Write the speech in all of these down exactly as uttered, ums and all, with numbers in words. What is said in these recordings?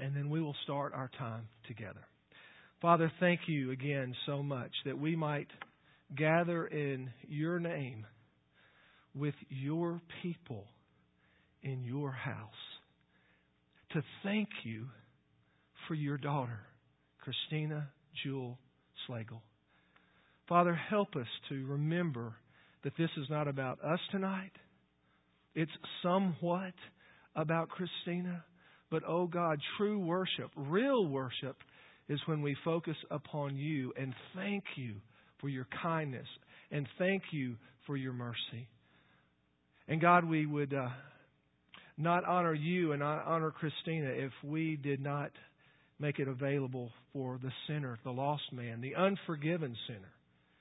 and then we will start our time together. Father, thank you again so much that we might gather in your name with your people in your house to thank you for your daughter, Christina Jewel Slagle. Father, help us to remember that this is not about us tonight. It's somewhat about Christina. But, oh God, true worship, real worship, is when we focus upon you and thank you for your kindness and thank you for your mercy. And God, we would uh, not honor you and not honor Christina if we did not make it available for the sinner, the lost man, the unforgiven sinner,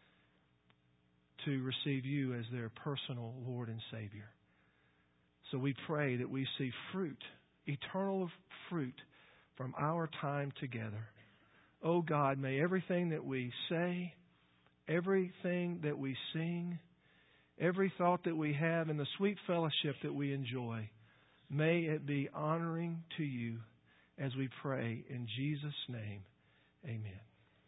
to receive you as their personal Lord and Savior. So we pray that we see fruit, eternal fruit, from our time together. Oh God, may everything that we say, everything that we sing, every thought that we have, and the sweet fellowship that we enjoy, may it be honoring to you as we pray in Jesus' name. Amen.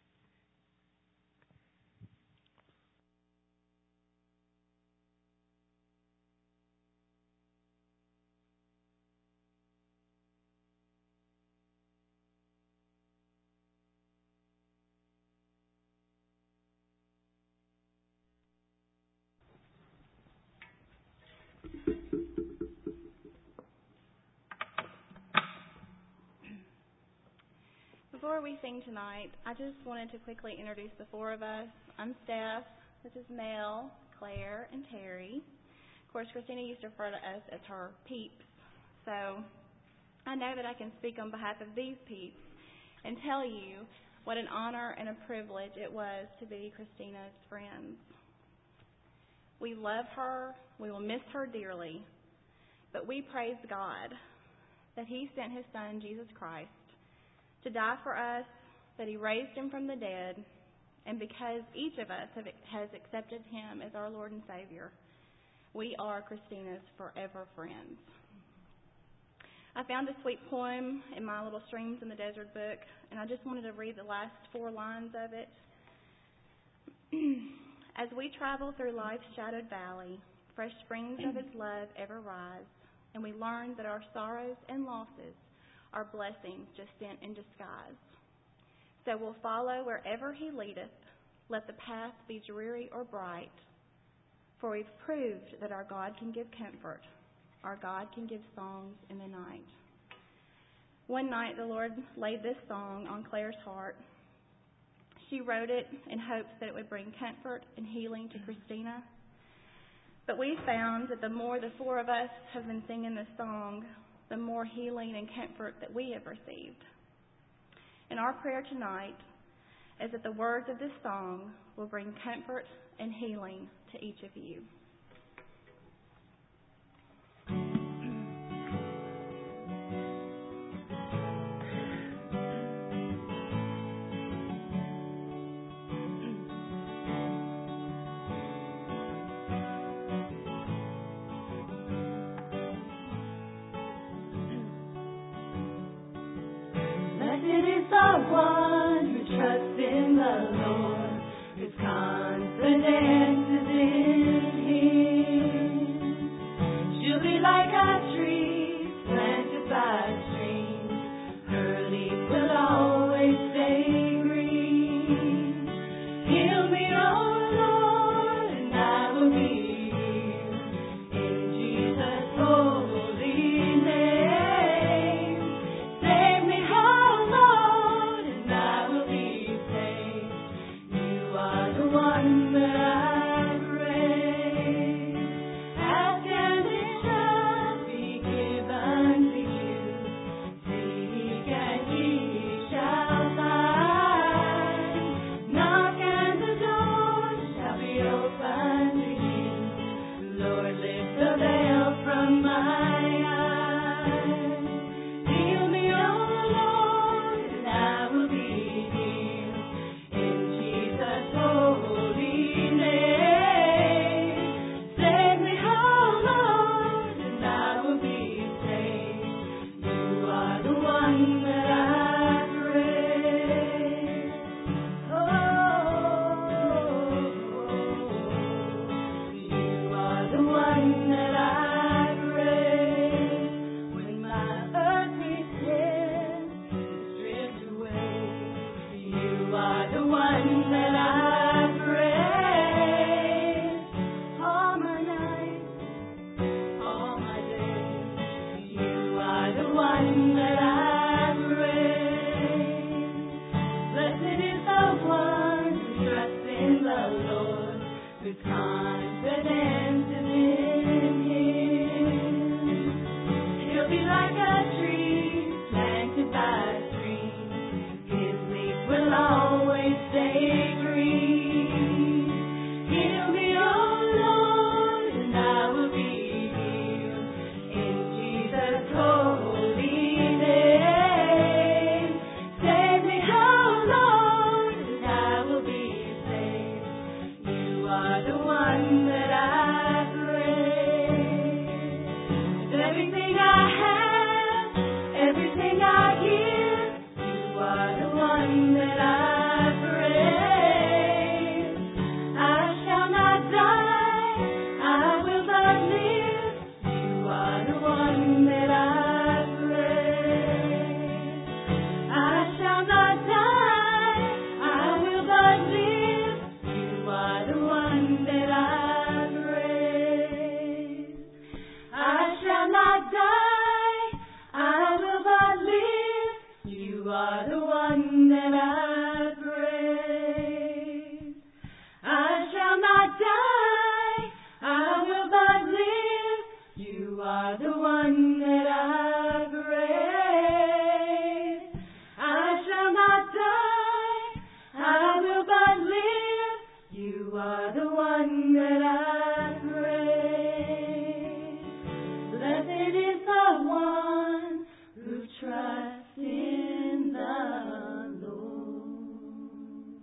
Before we sing tonight, I just wanted to quickly introduce the four of us. I'm Steph. This is Mel, Claire, and Terry. Of course, Christina used to refer to us as her peeps. So I know that I can speak on behalf of these peeps and tell you what an honor and a privilege it was to be Christina's friends. We love her. We will miss her dearly. But we praise God that He sent His Son, Jesus Christ, to die for us, that He raised Him from the dead, and because each of us have, has accepted Him as our Lord and Savior, we are Christina's forever friends. I found a sweet poem in my little Streams in the Desert book, and I just wanted to read the last four lines of it. As we travel through life's shadowed valley, fresh springs of His love ever rise, and we learn that our sorrows and losses are blessings just sent in disguise. So we'll follow wherever He leadeth, let the path be dreary or bright, for we've proved that our God can give comfort, our God can give songs in the night. One night the Lord laid this song on Claire's heart. She wrote it in hopes that it would bring comfort and healing to Christina. But we found that the more the four of us have been singing this song, the more healing and comfort that we have received. And our prayer tonight is that the words of this song will bring comfort and healing to each of you. One who trusts in the Lord, whose confidence is in Him. She'll be like a tree planted by streams. Her leaf will always stay green. He'll meet all the Lord, and I will be here in Jesus' holy name. Save me, oh Lord, and I will be saved. are the one that I praise. I shall not die, I will but live. You are the one that I praise. I shall not die, I will but live. You are the one that I praise. Blessed is the one who trusts in the Lord.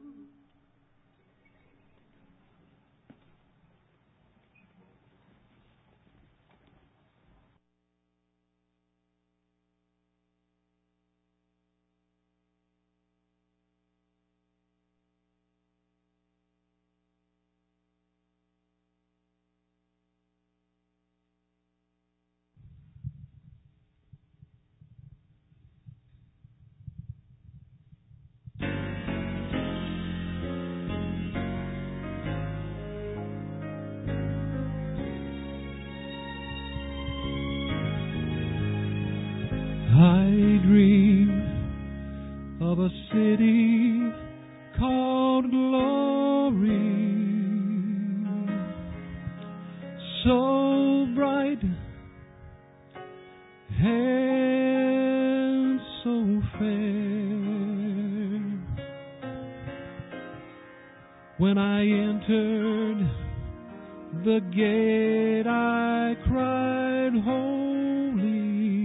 I dream of a city called Glory, so bright and so fair. When I entered the gate, I cried, holy.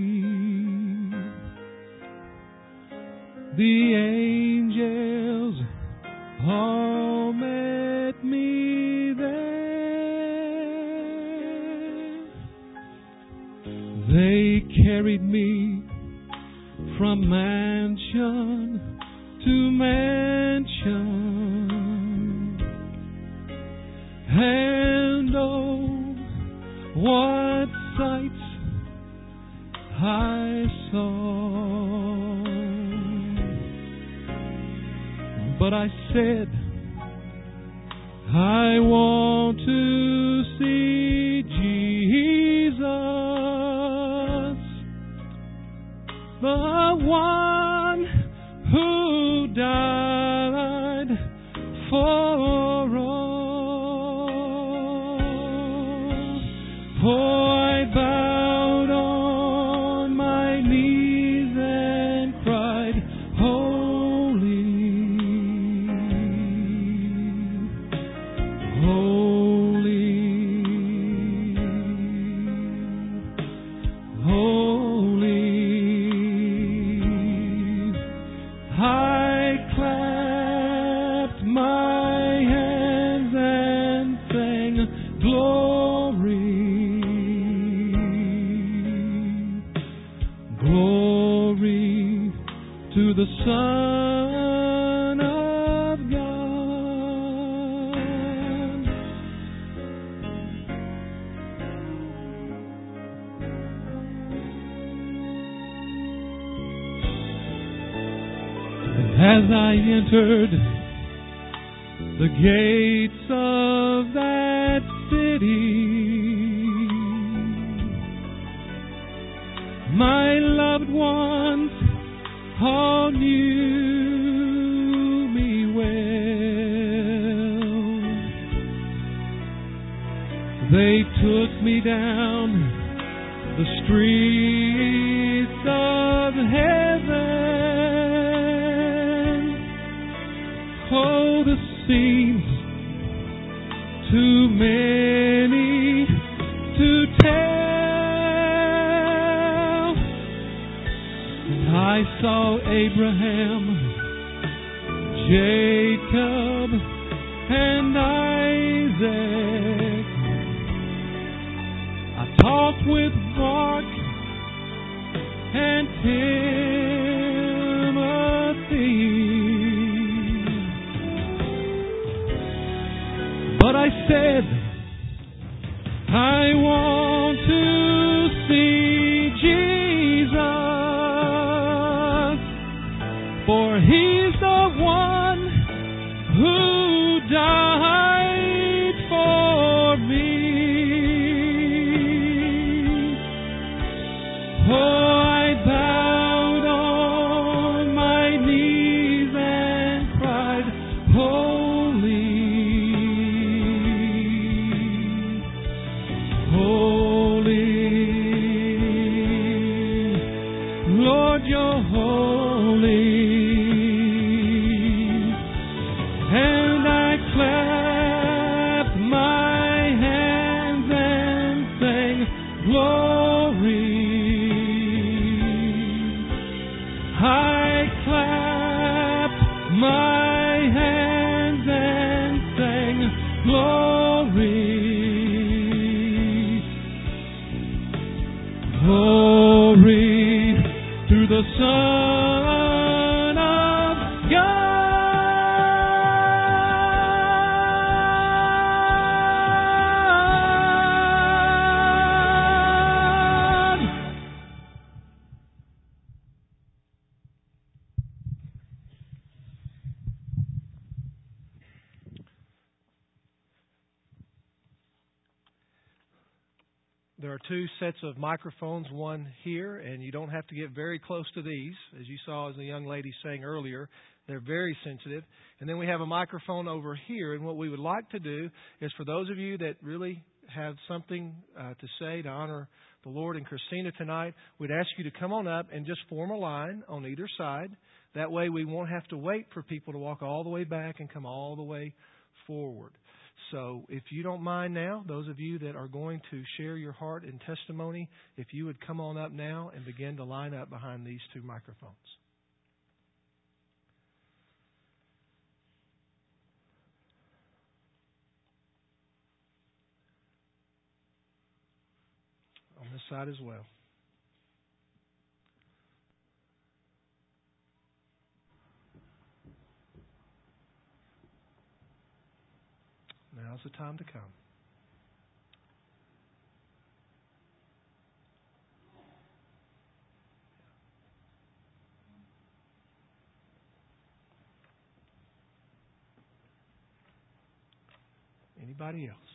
The angels all met me there. They carried me from mansion to mansion, and oh, what sights I saw. But I said, I want to see Jesus, the one who died for all. Oh, I bowed on my knees and cried, holy. The Son of God. And as I entered the gates of that city, my loved ones all knew me well. They took me down the streets of heaven. Oh, the scenes too many to tell. I saw Abraham, Jacob, and Isaac. I talked with Mark and Timothy. But I said, I want to see Jesus. For He's the one who died for me. Oh, I bowed on my I clapped my hands and sang glory, glory to the Son of God. There are two sets of microphones, one here, and you don't have to get very close to these. As you saw as the young lady sang earlier, they're very sensitive. And then we have a microphone over here, and what we would like to do is for those of you that really have something uh, to say to honor the Lord and Christina tonight, we'd ask you to come on up and just form a line on either side. That way we won't have to wait for people to walk all the way back and come all the way forward. So if you don't mind now, those of you that are going to share your heart and testimony, if you would come on up now and begin to line up behind these two microphones. On this side as well. Now's the time to come. Anybody else?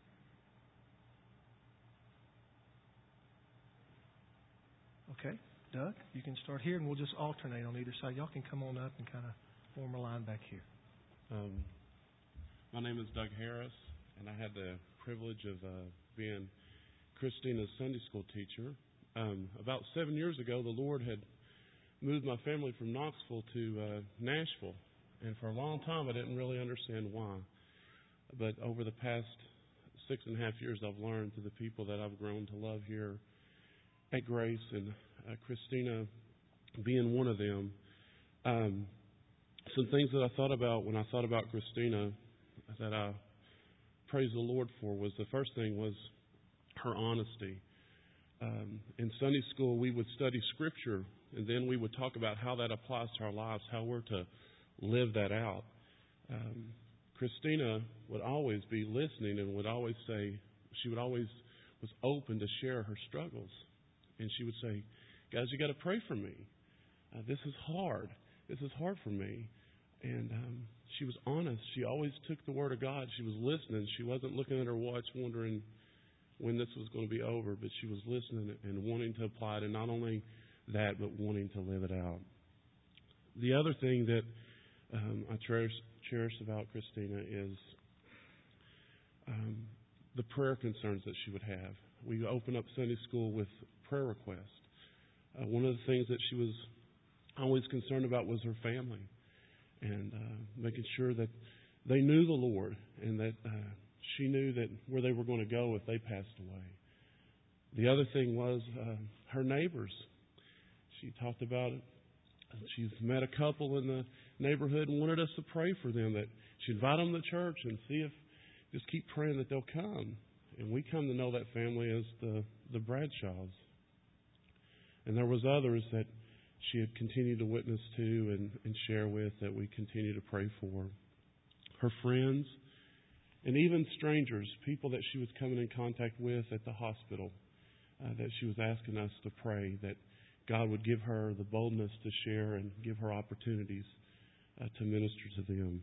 Okay, Doug, you can start here, and we'll just alternate on either side. Y'all can come on up and kind of form a line back here. Um, my name is Doug Harris, and I had the privilege of uh, being Christina's Sunday school teacher. Um, about seven years ago, the Lord had moved my family from Knoxville to uh, Nashville, and for a long time I didn't really understand why. But over the past six and a half years, I've learned through the people that I've grown to love here at Grace, and uh, Christina being one of them. Um, some things that I thought about when I thought about Christina that I praise the Lord for was the first thing was her honesty. Um, in Sunday school, we would study Scripture, and then we would talk about how that applies to our lives, how we're to live that out. Um, Christina would always be listening and would always say, she would always was open to share her struggles. And she would say, guys, you got to pray for me. Uh, this is hard. This is hard for me. And um, she was honest. She always took the Word of God. She was listening. She wasn't looking at her watch wondering when this was going to be over, but she was listening and wanting to apply it, and not only that, but wanting to live it out. The other thing that um, I cherish, cherish about Christina is um, the prayer concerns that she would have. We opened up Sunday school with prayer requests. Uh, one of the things that she was always concerned about was her family, and uh, making sure that they knew the Lord, and that uh, she knew that where they were going to go if they passed away. The other thing was uh, her neighbors. She talked about it. She's met a couple in the neighborhood and wanted us to pray for them, that she'd invite them to church and see if, just keep praying that they'll come. And we come to know that family as the, the Bradshaws. And there was others that she had continued to witness to and, and share with, that we continue to pray for. Her friends, and even strangers, people that she was coming in contact with at the hospital, uh, that she was asking us to pray that God would give her the boldness to share and give her opportunities uh, to minister to them.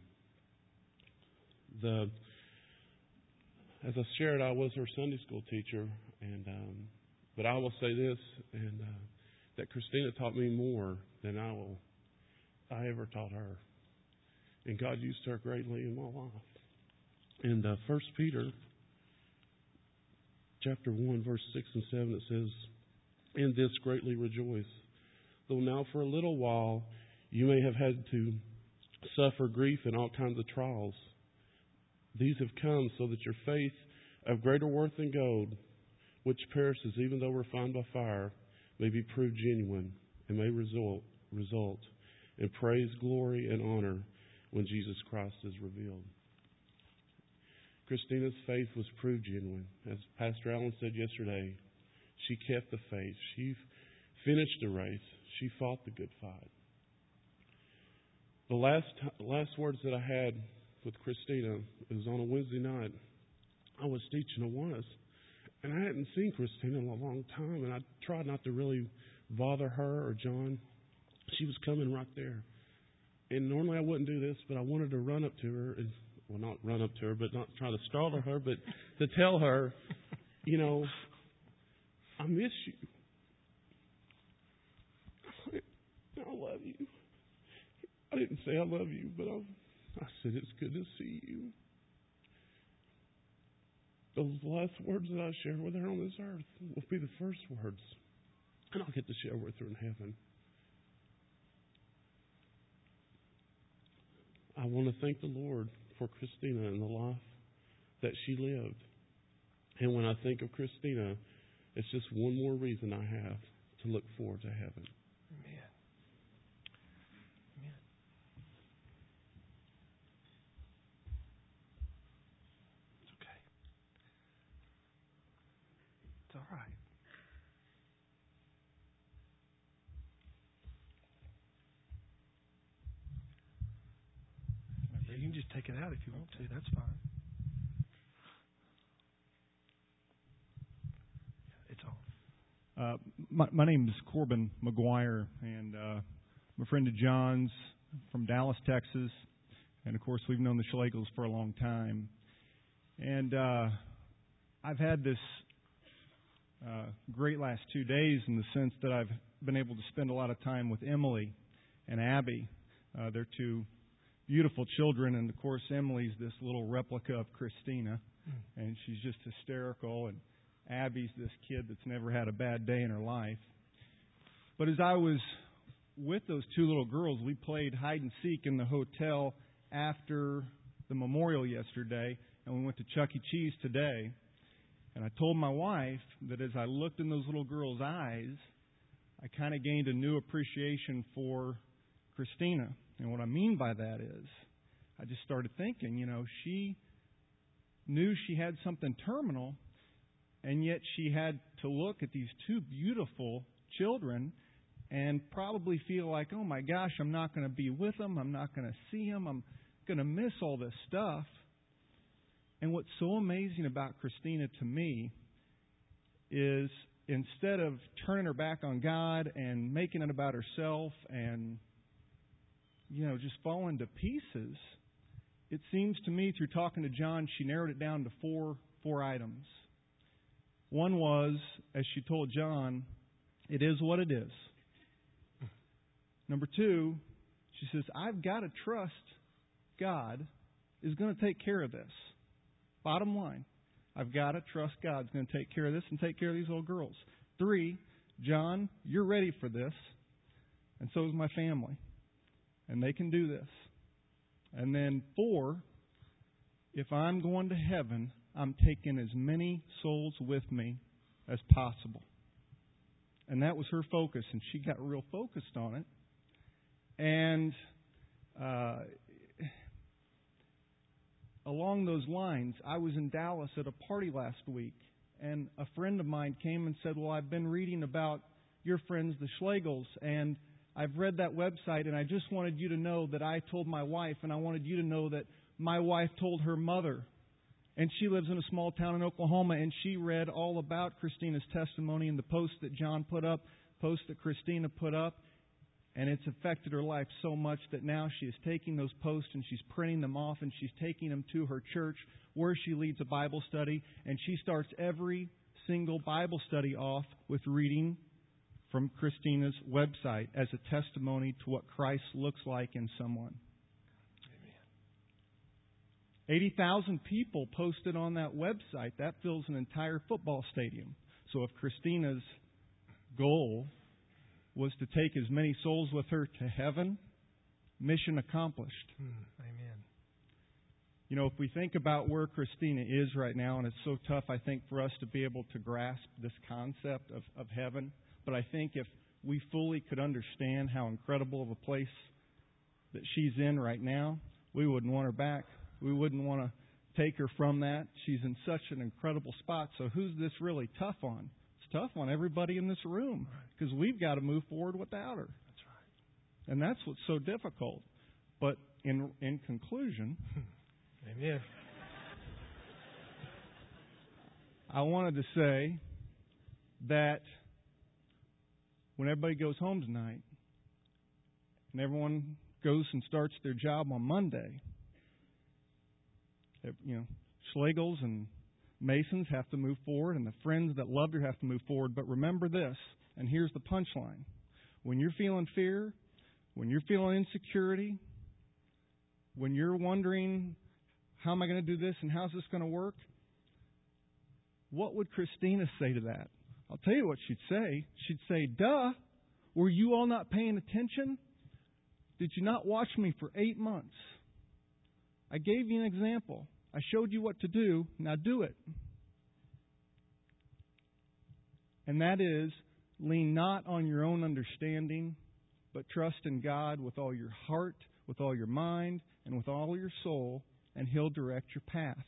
The, as I shared, I was her Sunday school teacher, and um, but I will say this, and uh, that Christina taught me more than I will I ever taught her, and God used her greatly in my life. In uh, First Peter chapter one, verse six and seven, it says, "In this greatly rejoice, though now for a little while you may have had to suffer grief in all kinds of trials. These have come so that your faith, of greater worth than gold, which perishes even though refined by fire, may be proved genuine and may result result in praise, glory, and honor when Jesus Christ is revealed. Christina's faith was proved genuine. As Pastor Allen said yesterday, she kept the faith. She finished the race. She fought the good fight. The last last words that I had with Christina was on a Wednesday night. I was teaching Awanas, and I hadn't seen Christina in a long time, and I tried not to really bother her or John. She was coming right there. And normally I wouldn't do this, but I wanted to run up to her, and well, not run up to her, but not try to startle her, but to tell her, you know, I miss you. I love you. I didn't say I love you, but I, I said it's good to see you. Those last words that I share with her on this earth will be the first words, and I'll get to share with her in heaven. I want to thank the Lord for Christina and the life that she lived. And when I think of Christina, it's just one more reason I have to look forward to heaven. Amen. Amen. It's okay. It's all right. You can just take it out if you want to. That's fine. It's on. Uh, my, my name is Corbin McGuire, and uh, I'm a friend of John's from Dallas, Texas. And, of course, we've known the Schlegels for a long time. And uh, I've had this uh, great last two days in the sense that I've been able to spend a lot of time with Emily and Abby. Uh, they're two beautiful children, and of course Emily's this little replica of Christina, and she's just hysterical, and Abby's this kid that's never had a bad day in her life. But as I was with those two little girls, we played hide and seek in the hotel after the memorial yesterday, and we went to Chuck E. Cheese today. And I told my wife that as I looked in those little girls' eyes, I kind of gained a new appreciation for Christina. And what I mean by that is, I just started thinking, you know, she knew she had something terminal, and yet she had to look at these two beautiful children and probably feel like, oh my gosh, I'm not going to be with them, I'm not going to see them, I'm going to miss all this stuff. And what's so amazing about Christina to me is instead of turning her back on God and making it about herself and you know, just falling to pieces, it seems to me through talking to John, she narrowed it down to four four items. One was, as she told John, it is what it is. Number two, she says, I've got to trust God is going to take care of this. Bottom line, I've got to trust God's going to take care of this and take care of these little girls. Three, John, you're ready for this, and so is my family. And they can do this. And then four, if I'm going to heaven, I'm taking as many souls with me as possible. And that was her focus, and she got real focused on it. And uh, along those lines, I was in Dallas at a party last week, and a friend of mine came and said, well, I've been reading about your friends, the Schlegels, and I've read that website, and I just wanted you to know that I told my wife, and I wanted you to know that my wife told her mother. And she lives in a small town in Oklahoma, and she read all about Christina's testimony in the post that John put up, post that Christina put up, and it's affected her life so much that now she is taking those posts and she's printing them off, and she's taking them to her church where she leads a Bible study, and she starts every single Bible study off with reading from Christina's website as a testimony to what Christ looks like in someone. Amen. eighty thousand people posted on that website. That fills an entire football stadium. So if Christina's goal was to take as many souls with her to heaven, mission accomplished. Mm, amen. You know, if we think about where Christina is right now, and it's so tough, I think, for us to be able to grasp this concept of, of heaven, but I think if we fully could understand how incredible of a place that she's in right now, we wouldn't want her back. We wouldn't want to take her from that. She's in such an incredible spot. So who's this really tough on? It's tough on everybody in this room because we've got to move forward without her. That's right. And that's what's so difficult. But in in conclusion, Amen. I wanted to say that when everybody goes home tonight and everyone goes and starts their job on Monday, you know, Schlegels and Masons have to move forward, and the friends that loved her have to move forward. But remember this, and here's the punchline. When you're feeling fear, when you're feeling insecurity, when you're wondering, how am I going to do this and how's this going to work? What would Christina say to that? I'll tell you what she'd say. She'd say, duh, were you all not paying attention? Did you not watch me for eight months? I gave you an example. I showed you what to do. Now do it. And that is, lean not on your own understanding, but trust in God with all your heart, with all your mind, and with all your soul, and He'll direct your path.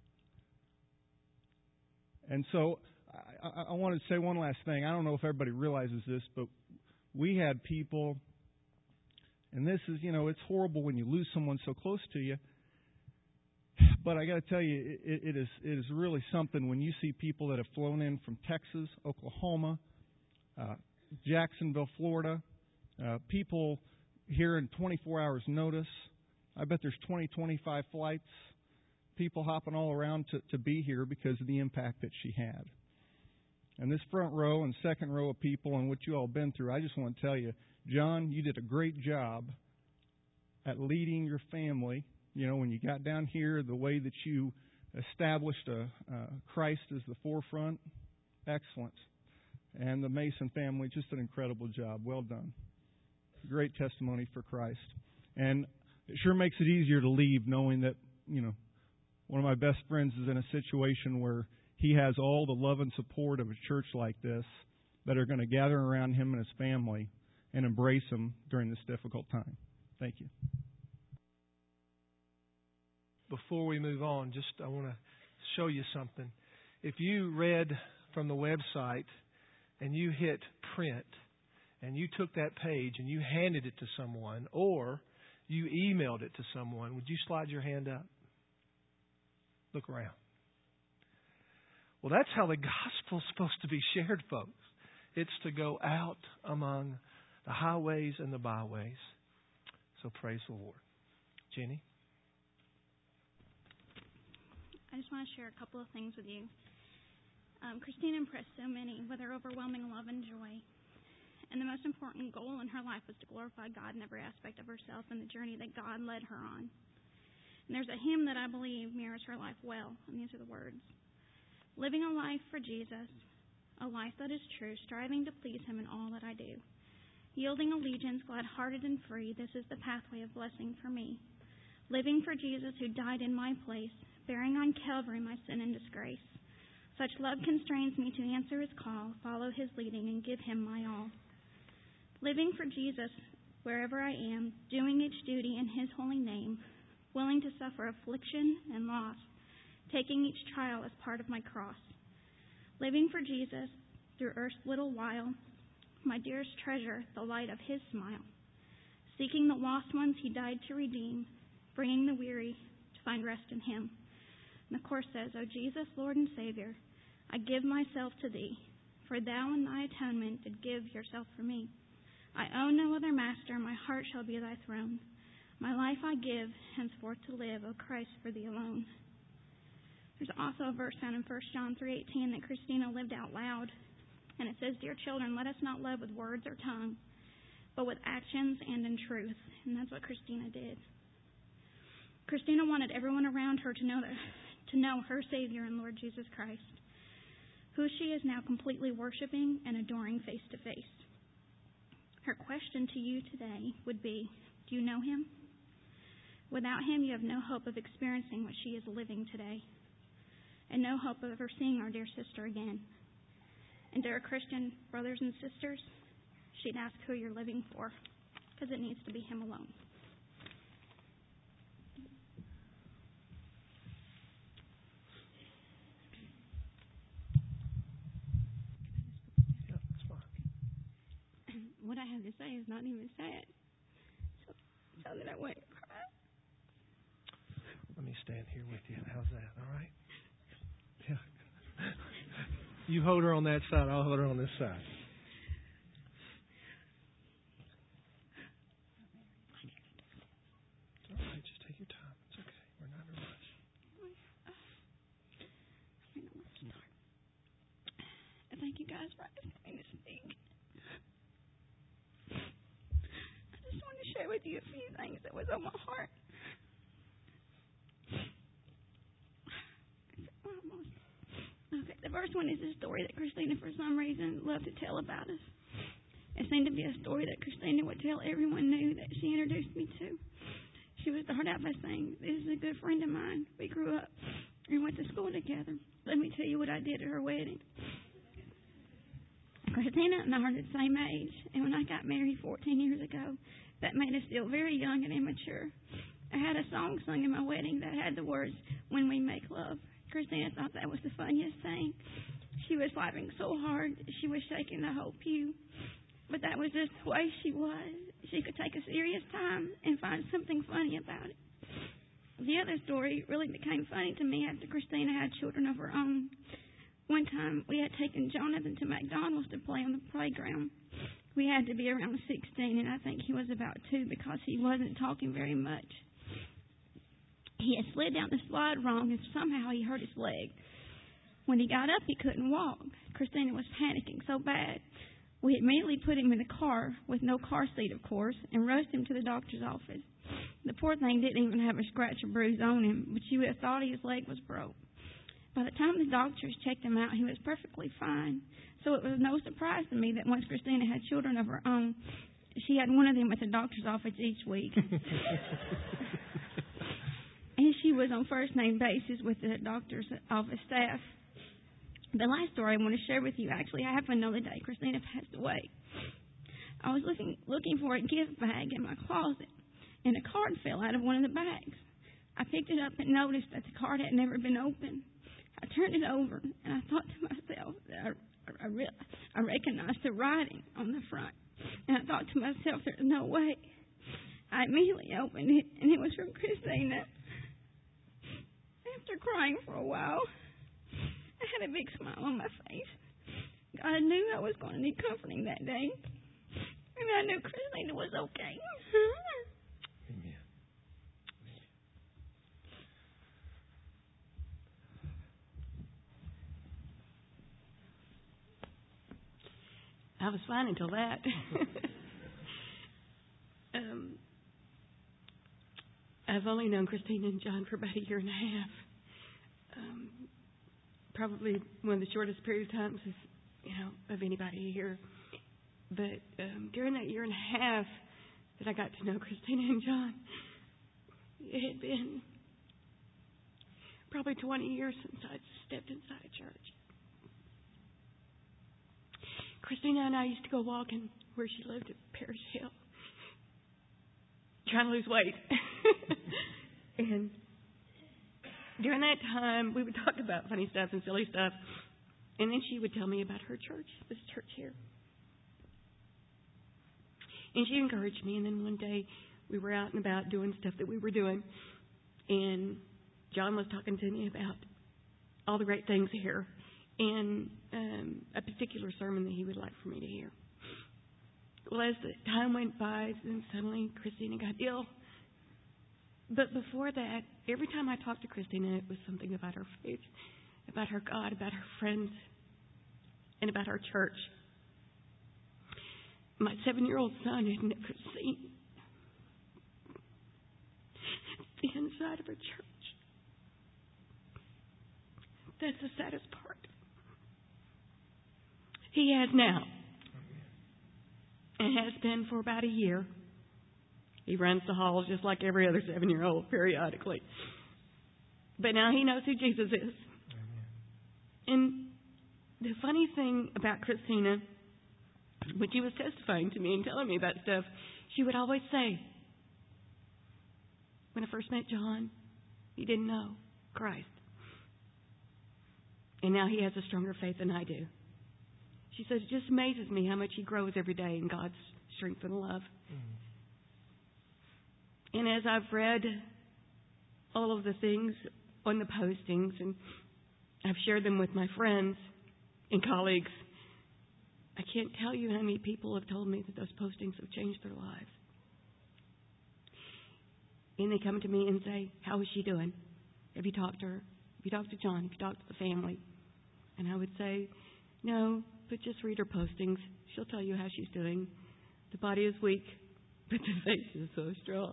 And so I, I, I wanted to say one last thing. I don't know if everybody realizes this, but we had people, and this is, you know, it's horrible when you lose someone so close to you. But I got to tell you, it, it is it is really something when you see people that have flown in from Texas, Oklahoma, uh, Jacksonville, Florida, uh, people here in twenty-four hours notice. I bet there's twenty, twenty-five flights, people hopping all around to, to be here because of the impact that she had. And this front row and second row of people and what you all been through, I just want to tell you, John, you did a great job at leading your family. You know, when you got down here, the way that you established a, uh, Christ as the forefront, excellent. And the Mason family, just an incredible job. Well done. Great testimony for Christ. And it sure makes it easier to leave knowing that, you know, one of my best friends is in a situation where he has all the love and support of a church like this that are going to gather around him and his family and embrace him during this difficult time. Thank you. Before we move on, just I want to show you something. If you read from the website and you hit print and you took that page and you handed it to someone or you emailed it to someone, would you slide your hand up? Look around. Well, that's how the gospel's supposed to be shared, folks. It's to go out among the highways and the byways. So praise the Lord. Jenny? I just want to share a couple of things with you. Um, Christina impressed so many with her overwhelming love and joy. And the most important goal in her life was to glorify God in every aspect of herself and the journey that God led her on. And there's a hymn that I believe mirrors her life well, and these are the words. Living a life for Jesus, a life that is true, striving to please Him in all that I do. Yielding allegiance, glad-hearted and free, this is the pathway of blessing for me. Living for Jesus who died in my place, bearing on Calvary my sin and disgrace. Such love constrains me to answer His call, follow His leading, and give Him my all. Living for Jesus wherever I am, doing each duty in His holy name, willing to suffer affliction and loss, taking each trial as part of my cross. Living for Jesus through earth's little while, my dearest treasure, the light of His smile. Seeking the lost ones He died to redeem, bringing the weary to find rest in Him. And the chorus says, O Jesus, Lord and Savior, I give myself to Thee, for Thou in Thy atonement did give Yourself for me. I own no other master, my heart shall be Thy throne. My life I give, henceforth to live, O Christ, for Thee alone. There's also a verse found in First John three eighteen that Christina lived out loud. And it says, Dear children, let us not love with words or tongue, but with actions and in truth. And that's what Christina did. Christina wanted everyone around her to know that, to know her Savior and Lord Jesus Christ, who she is now completely worshiping and adoring face to face. Her question to you today would be, do you know Him? Without Him, you have no hope of experiencing what she is living today, and no hope of ever seeing our dear sister again. And dear Christian brothers and sisters, she'd ask who you're living for, because it needs to be Him alone. Yeah, that's fine. What I have to say is not even sad, so, so that I wouldn't cry. Let me stand here with you. How's that? All right? Yeah. You hold her on that side. I'll hold her on this side. All right. Just take your time. It's okay. We're not in a rush. Thank you guys for asking me to speak. I just wanted to share with you a few things that was on my heart. Okay, the first one is a story that Christina, for some reason, loved to tell about us. It seemed to be a story that Christina would tell everyone new that she introduced me to. She would start out by saying, "This is a good friend of mine. We grew up and went to school together. Let me tell you what I did at her wedding." Christina and I are the same age, and when I got married fourteen years ago, that made us feel very young and immature. I had a song sung in my wedding that had the words, "When we make love." Christina thought that was the funniest thing. She was laughing so hard, she was shaking the whole pew. But that was just the way she was. She could take a serious time and find something funny about it. The other story really became funny to me after Christina had children of her own. One time, we had taken Jonathan to McDonald's to play on the playground. We had to be around sixteen, and I think he was about two because he wasn't talking very much. He had slid down the slide wrong, and somehow he hurt his leg. When he got up, he couldn't walk. Christina was panicking so bad. We immediately put him in the car, with no car seat, of course, and rushed him to the doctor's office. The poor thing didn't even have a scratch or bruise on him, but you would have thought his leg was broke. By the time the doctors checked him out, he was perfectly fine. So it was no surprise to me that once Christina had children of her own, she had one of them at the doctor's office each week. And she was on first-name basis with the doctor's office staff. The last story I want to share with you actually happened on the day Christina passed away. I was looking looking for a gift bag in my closet, and a card fell out of one of the bags. I picked it up and noticed that the card had never been opened. I turned it over, and I thought to myself that I, I, re- I recognized the writing on the front. And I thought to myself, there's no way. I immediately opened it, and it was from Christina. After crying for a while, I had a big smile on my face. God knew I was going to need comforting that day, and I knew Christina was okay. Amen. I was fine until that. um, I've only known Christina and John for about a year and a half. Um, probably one of the shortest periods of times, is, you know, of anybody here. But um, during that year and a half that I got to know Christina and John, it had been probably twenty years since I'd stepped inside a church. Christina and I used to go walking where she lived at Parish Hill, trying to lose weight. And during that time, we would talk about funny stuff and silly stuff. And then she would tell me about her church, this church here. And she encouraged me. And then one day, we were out and about doing stuff that we were doing. And John was talking to me about all the great things here. And um, a particular sermon that he would like for me to hear. Well, as the time went by, then suddenly Christina got ill. But before that, every time I talked to Christina, it was something about her faith, about her God, about her friends, and about our church. My seven-year-old son had never seen the inside of a church. That's the saddest part. He has now, and has been for about a year. He runs the halls just like every other seven-year-old periodically. But now he knows who Jesus is. Amen. And the funny thing about Christina when she was testifying to me and telling me about stuff, she would always say, when I first met John, he didn't know Christ. And now he has a stronger faith than I do. She says, it just amazes me how much he grows every day in God's strength and love. Mm-hmm. And as I've read all of the things on the postings, and I've shared them with my friends and colleagues, I can't tell you how many people have told me that those postings have changed their lives. And they come to me and say, how is she doing? Have you talked to her? Have you talked to John? Have you talked to the family? And I would say, no, but just read her postings. She'll tell you how she's doing. The body is weak, but the faith is so strong.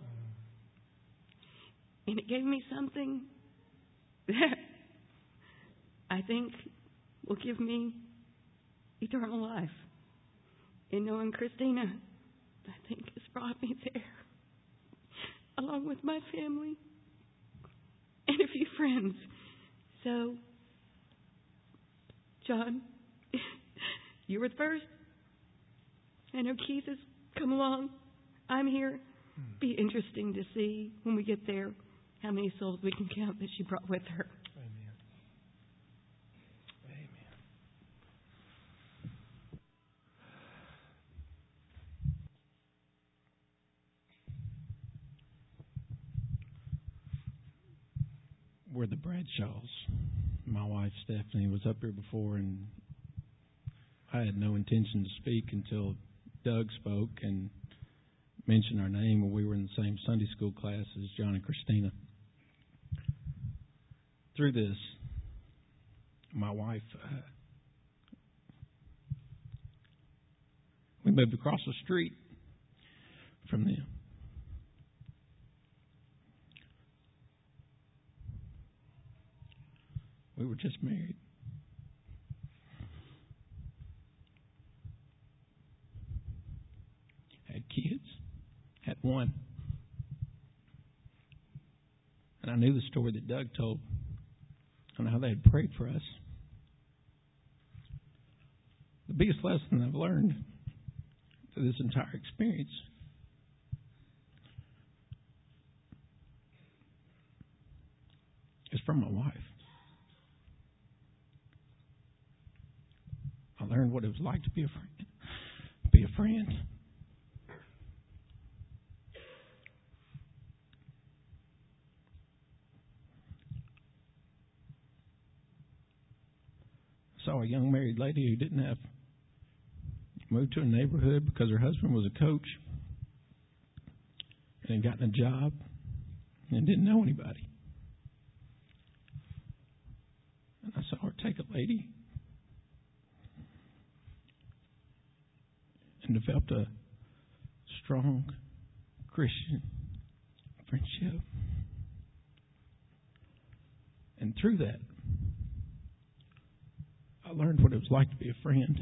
And it gave me something that I think will give me eternal life. And knowing Christina, I think has brought me there, along with my family and a few friends. So, John, you were the first. I know Keith has come along. I'm here. Be interesting to see when we get there how many souls we can count that she brought with her. Amen. Amen. We're the Bradshaws. My wife Stephanie was up here before, and I had no intention to speak until Doug spoke and mentioned our name when we were in the same Sunday school class as John and Christina. Through this, my wife, uh, we moved across the street from them. We were just married. Had kids. Had one. And I knew the story that Doug told on how they had prayed for us. The biggest lesson I've learned through this entire experience is from my wife. I learned what it was like to be a friend. Be a friend. I saw a young married lady who didn't have moved to a neighborhood because her husband was a coach and had gotten a job and didn't know anybody. And I saw her take a lady and developed a strong Christian friendship. And through that, I learned what it was like to be a friend.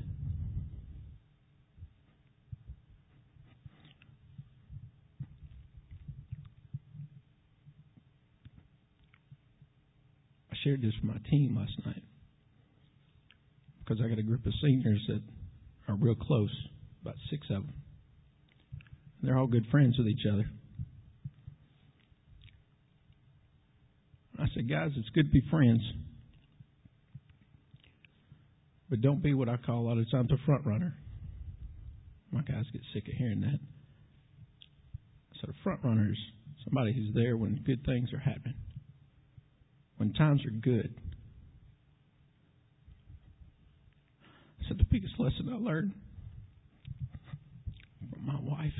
I shared this with my team last night because I got a group of seniors that are real close, about six of them. They're all good friends with each other. I said, guys, it's good to be friends. But don't be what I call a lot of times a front runner. My guys get sick of hearing that. So a front runner is somebody who's there when good things are happening. When times are good. So the biggest lesson I learned from my wife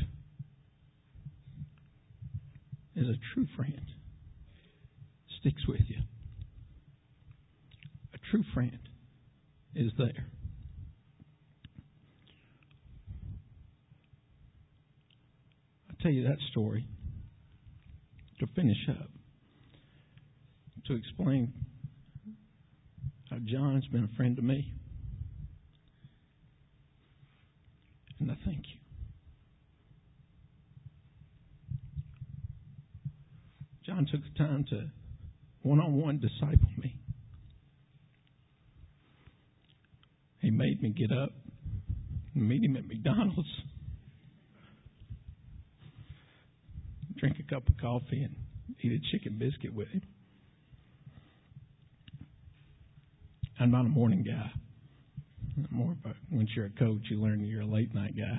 is a true friend sticks with you. A true friend is there. I'll tell you that story to finish up, to explain how John's been a friend to me. And I thank you. John took the time to one-on-one disciple me. He made me get up and meet him at McDonald's, drink a cup of coffee, and eat a chicken biscuit with him. I'm not a morning guy. I'm more of a, once you're a coach, you learn you're a late night guy.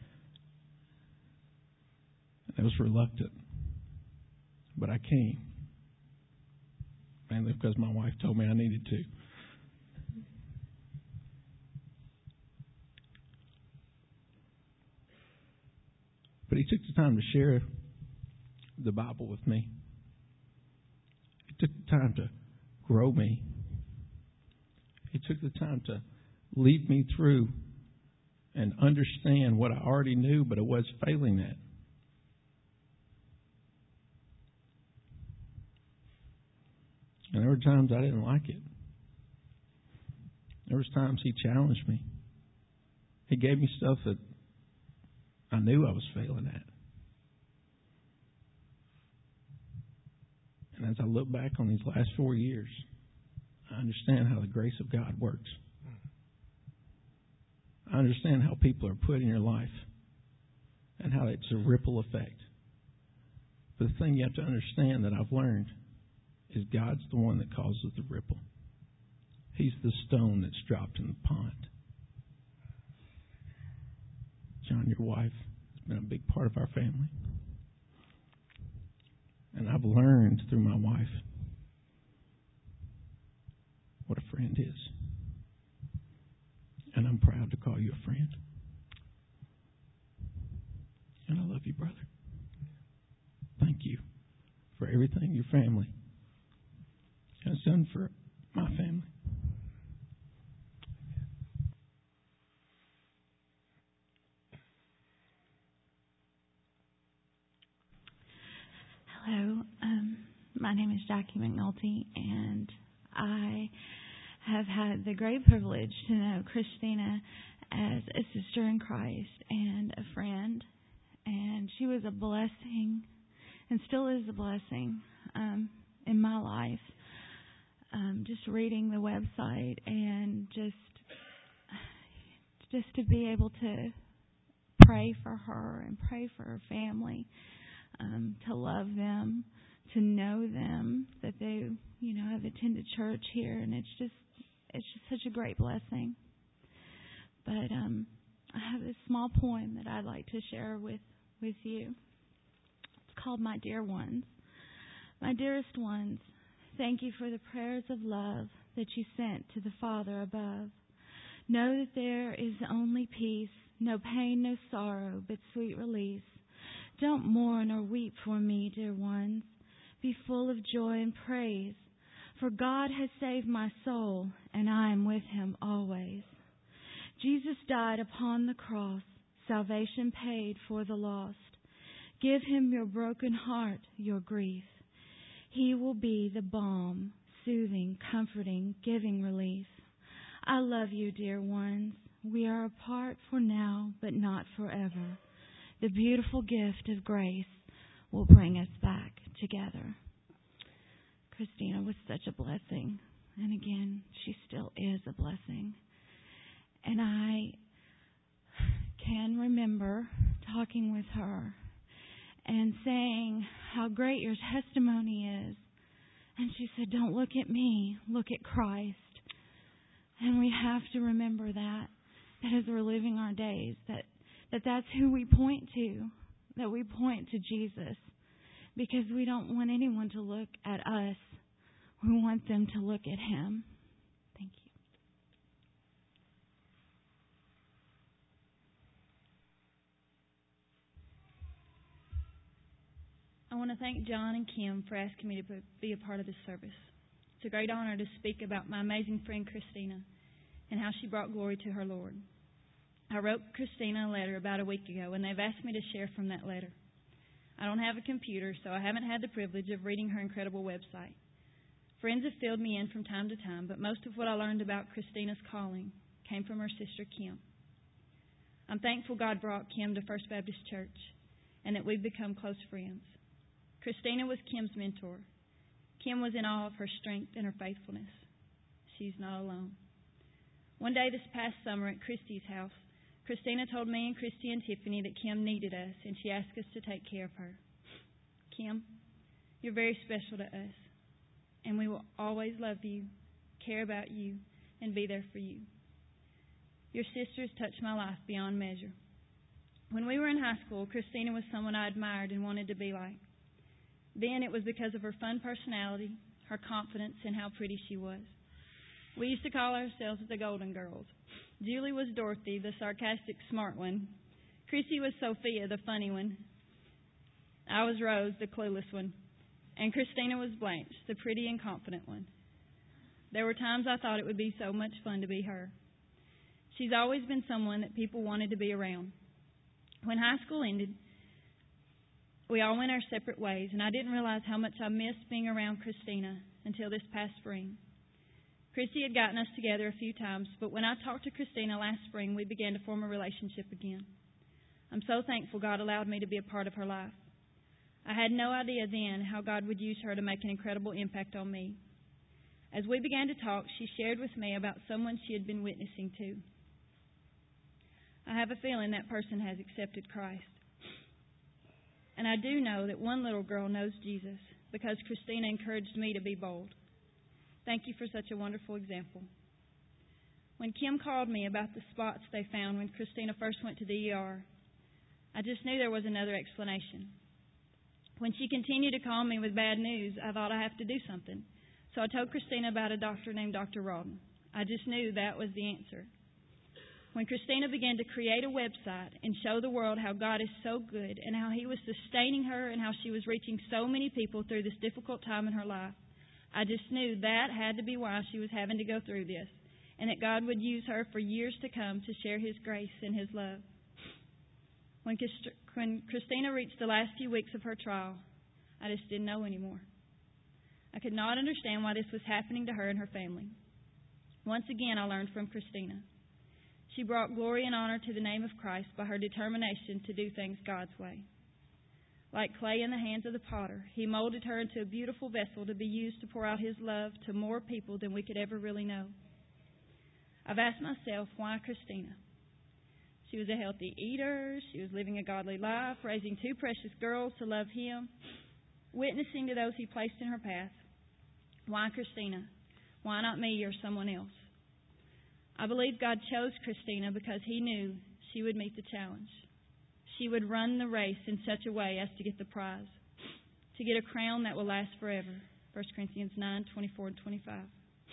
I was reluctant, but I came, mainly because my wife told me I needed to. But he took the time to share the Bible with me. He took the time to grow me. He took the time to lead me through and understand what I already knew, but I was failing at. And there were times I didn't like it. There was times he challenged me. He gave me stuff that I knew I was failing at. And as I look back on these last four years, I understand how the grace of God works. I understand how people are put in your life and how it's a ripple effect. But the thing you have to understand that I've learned is God's the one that causes the ripple. He's the stone that's dropped in the pond. John, your wife has been a big part of our family. And I've learned through my wife what a friend is. And I'm proud to call you a friend. And I love you, brother. Thank you for everything your family has done for my family. Hello, um, my name is Jackie McNulty, and I have had the great privilege to know Christina as a sister in Christ and a friend, and she was a blessing and still is a blessing um, in my life. Um, just reading the website and just just to be able to pray for her and pray for her family, um, to love them, to know them, that they, you know, have attended church here, and it's just it's just such a great blessing. But um, I have this small poem that I'd like to share with, with you. It's called My Dear Ones. My dearest ones, thank you for the prayers of love that you sent to the Father above. Know that there is only peace, no pain, no sorrow, but sweet release. Don't mourn or weep for me, dear ones. Be full of joy and praise, for God has saved my soul, and I am with Him always. Jesus died upon the cross, salvation paid for the lost. Give Him your broken heart, your grief. He will be the balm, soothing, comforting, giving relief. I love you, dear ones. We are apart for now, but not forever. The beautiful gift of grace will bring us back together. Christina was such a blessing, and again, she still is a blessing. And I can remember talking with her and saying how great your testimony is. And she said, don't look at me, look at Christ. And we have to remember that, that as we're living our days, that, that that's who we point to, that we point to Jesus. Because we don't want anyone to look at us. We want them to look at Him. Thank you. I want to thank John and Kim for asking me to be a part of this service. It's a great honor to speak about my amazing friend Christina and how she brought glory to her Lord. I wrote Christina a letter about a week ago, and they've asked me to share from that letter. I don't have a computer, so I haven't had the privilege of reading her incredible website. Friends have filled me in from time to time, but most of what I learned about Christina's calling came from her sister Kim. I'm thankful God brought Kim to First Baptist Church and that we've become close friends. Christina was Kim's mentor. Kim was in awe of her strength and her faithfulness. She's not alone. One day this past summer at Christy's house, Christina told me and Christy and Tiffany that Kim needed us, and she asked us to take care of her. Kim, you're very special to us, and we will always love you, care about you, and be there for you. Your sisters touched my life beyond measure. When we were in high school, Christina was someone I admired and wanted to be like. Then it was because of her fun personality, her confidence, and how pretty she was. We used to call ourselves the Golden Girls. Julie was Dorothy, the sarcastic, smart one. Chrissy was Sophia, the funny one. I was Rose, the clueless one. And Christina was Blanche, the pretty and confident one. There were times I thought it would be so much fun to be her. She's always been someone that people wanted to be around. When high school ended, we all went our separate ways, and I didn't realize how much I missed being around Christina until this past spring. Christy had gotten us together a few times, but when I talked to Christina last spring, we began to form a relationship again. I'm so thankful God allowed me to be a part of her life. I had no idea then how God would use her to make an incredible impact on me. As we began to talk, she shared with me about someone she had been witnessing to. I have a feeling that person has accepted Christ. And I do know that one little girl knows Jesus because Christina encouraged me to be bold. Thank you for such a wonderful example. When Kim called me about the spots they found when Christina first went to the E R, I just knew there was another explanation. When she continued to call me with bad news, I thought I have to do something. So I told Christina about a doctor named Doctor Rawdon. I just knew that was the answer. When Christina began to create a website and show the world how God is so good and how He was sustaining her and how she was reaching so many people through this difficult time in her life, I just knew that had to be why she was having to go through this, and that God would use her for years to come to share His grace and His love. When, Christ- when Christina reached the last few weeks of her trial, I just didn't know anymore. I could not understand why this was happening to her and her family. Once again, I learned from Christina. She brought glory and honor to the name of Christ by her determination to do things God's way. Like clay in the hands of the potter, He molded her into a beautiful vessel to be used to pour out His love to more people than we could ever really know. I've asked myself, why Christina? She was a healthy eater. She was living a godly life, raising two precious girls to love Him, witnessing to those He placed in her path. Why Christina? Why not me or someone else? I believe God chose Christina because He knew she would meet the challenge. She would run the race in such a way as to get the prize, to get a crown that will last forever. First Corinthians nine, twenty-four and twenty-five.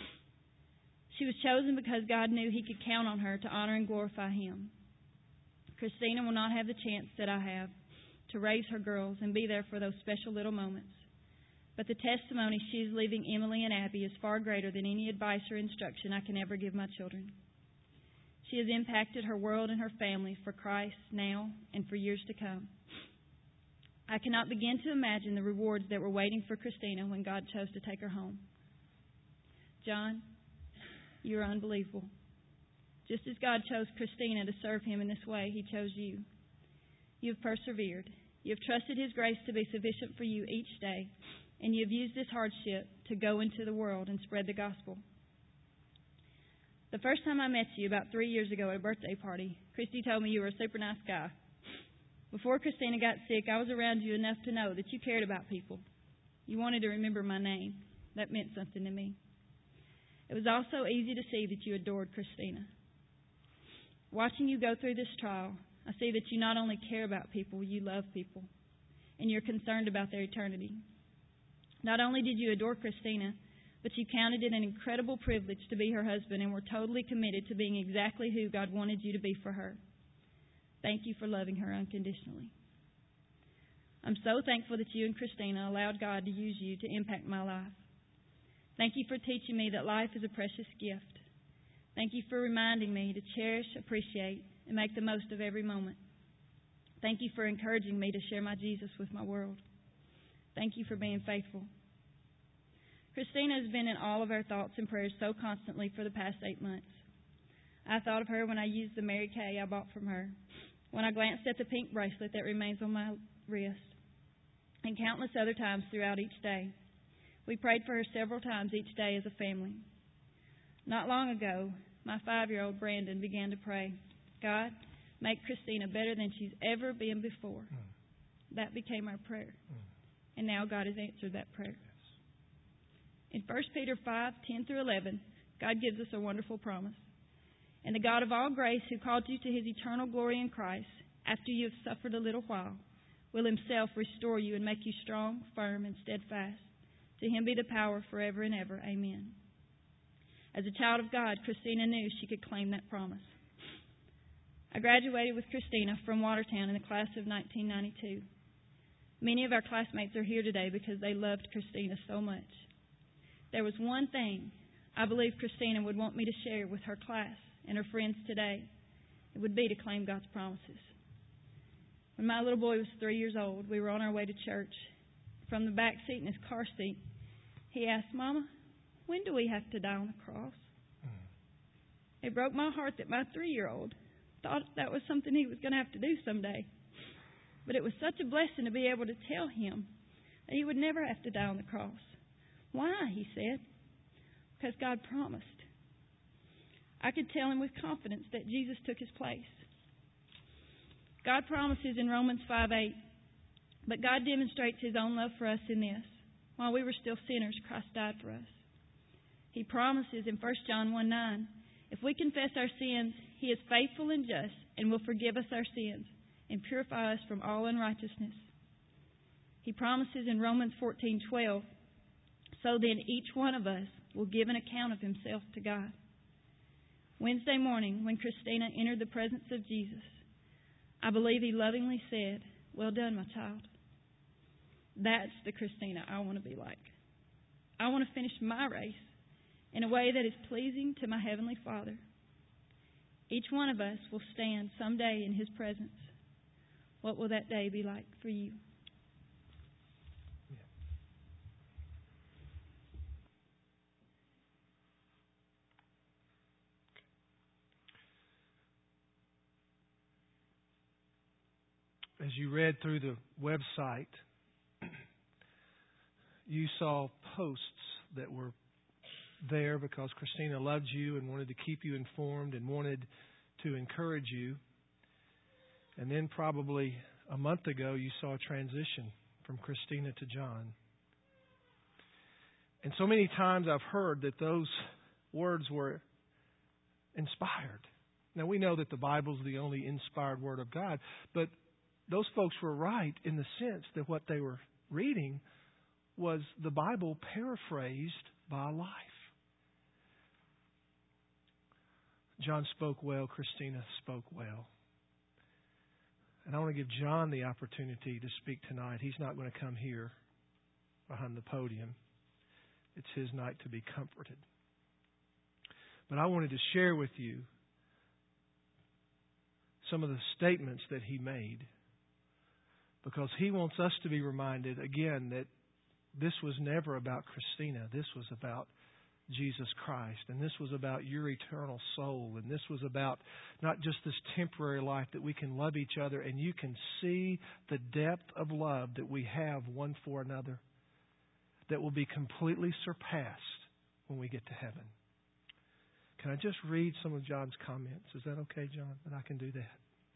She was chosen because God knew He could count on her to honor and glorify Him. Christina will not have the chance that I have to raise her girls and be there for those special little moments. But the testimony she is leaving Emily and Abby is far greater than any advice or instruction I can ever give my children. She has impacted her world and her family for Christ now and for years to come. I cannot begin to imagine the rewards that were waiting for Christina when God chose to take her home. John, you are unbelievable. Just as God chose Christina to serve Him in this way, He chose you. You have persevered. You have trusted His grace to be sufficient for you each day, and you have used this hardship to go into the world and spread the gospel. The first time I met you, about three years ago at a birthday party, Christy told me you were a super nice guy. Before Christina got sick, I was around you enough to know that you cared about people. You wanted to remember my name. That meant something to me. It was also easy to see that you adored Christina. Watching you go through this trial, I see that you not only care about people, you love people, and you're concerned about their eternity. Not only did you adore Christina, but you counted it an incredible privilege to be her husband and were totally committed to being exactly who God wanted you to be for her. Thank you for loving her unconditionally. I'm so thankful that you and Christina allowed God to use you to impact my life. Thank you for teaching me that life is a precious gift. Thank you for reminding me to cherish, appreciate, and make the most of every moment. Thank you for encouraging me to share my Jesus with my world. Thank you for being faithful. Christina has been in all of our thoughts and prayers so constantly for the past eight months. I thought of her when I used the Mary Kay I bought from her, when I glanced at the pink bracelet that remains on my wrist, and countless other times throughout each day. We prayed for her several times each day as a family. Not long ago, my five-year-old Brandon began to pray, God, Make Christina better than she's ever been before. Mm. That became our prayer. Mm. And now God has answered that prayer. Yes. In First Peter five, ten through eleven, God gives us a wonderful promise. And the God of all grace, who called you to His eternal glory in Christ, after you have suffered a little while, will Himself restore you and make you strong, firm, and steadfast. To Him be the power forever and ever. Amen. As a child of God, Christina knew she could claim that promise. I graduated with Christina from Watertown in the class of nineteen ninety-two. Many of our classmates are here today because they loved Christina so much. There was one thing I believe Christina would want me to share with her class and her friends today. It would be to claim God's promises. When my little boy was three years old, we were on our way to church. From the back seat in his car seat, he asked, "Mama, when do we have to die on the cross?" Mm. It broke my heart that my three-year-old thought that was something he was going to have to do someday. But it was such a blessing to be able to tell him that he would never have to die on the cross. Why, he said. Because God promised. I could tell him with confidence that Jesus took his place. God promises in Romans five eight, but God demonstrates His own love for us in this. While we were still sinners, Christ died for us. He promises in First John one nine, if we confess our sins, He is faithful and just and will forgive us our sins and purify us from all unrighteousness. He promises in Romans fourteen twelve, so then each one of us will give an account of himself to God. Wednesday morning, when Christina entered the presence of Jesus, I believe He lovingly said, "Well done, my child." That's the Christina I want to be like. I want to finish my race in a way that is pleasing to my Heavenly Father. Each one of us will stand someday in His presence. What will that day be like for you? As you read through the website, you saw posts that were there because Christina loved you and wanted to keep you informed and wanted to encourage you. And then probably a month ago, you saw a transition from Christina to John. And so many times I've heard that those words were inspired. Now, we know that the Bible is the only inspired Word of God, but those folks were right in the sense that what they were reading was the Bible paraphrased by life. John spoke well, Christina spoke well. And I want to give John the opportunity to speak tonight. He's not going to come here behind the podium. It's his night to be comforted. But I wanted to share with you some of the statements that he made, because he wants us to be reminded again that this was never about Christina. This was about Jesus Christ. And this was about your eternal soul. And this was about not just this temporary life, that we can love each other and you can see the depth of love that we have one for another that will be completely surpassed when we get to heaven. Can I just read some of John's comments? Is that okay, John, that I can do that?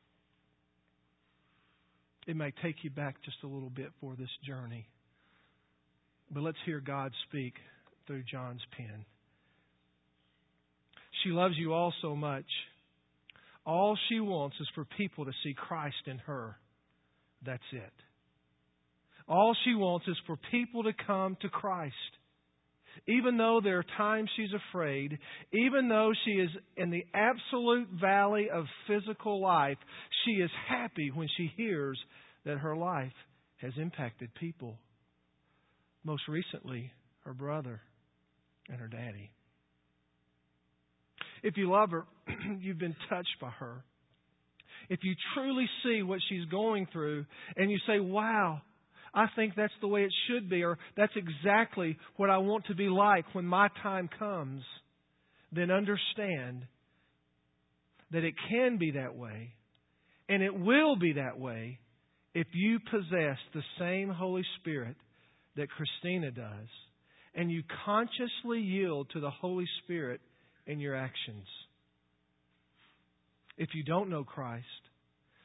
It may take you back just a little bit for this journey. But let's hear God speak through John's pen. She loves you all so much. All she wants is for people to see Christ in her. That's it. All she wants is for people to come to Christ. Even though there are times she's afraid, even though she is in the absolute valley of physical life, she is happy when she hears that her life has impacted people. Most recently, her brother and her daddy. If you love her, you've been touched by her. If you truly see what she's going through and you say, wow, I think that's the way it should be, or that's exactly what I want to be like when my time comes, then understand that it can be that way, and it will be that way if you possess the same Holy Spirit that Christina does, and you consciously yield to the Holy Spirit in your actions. If you don't know Christ,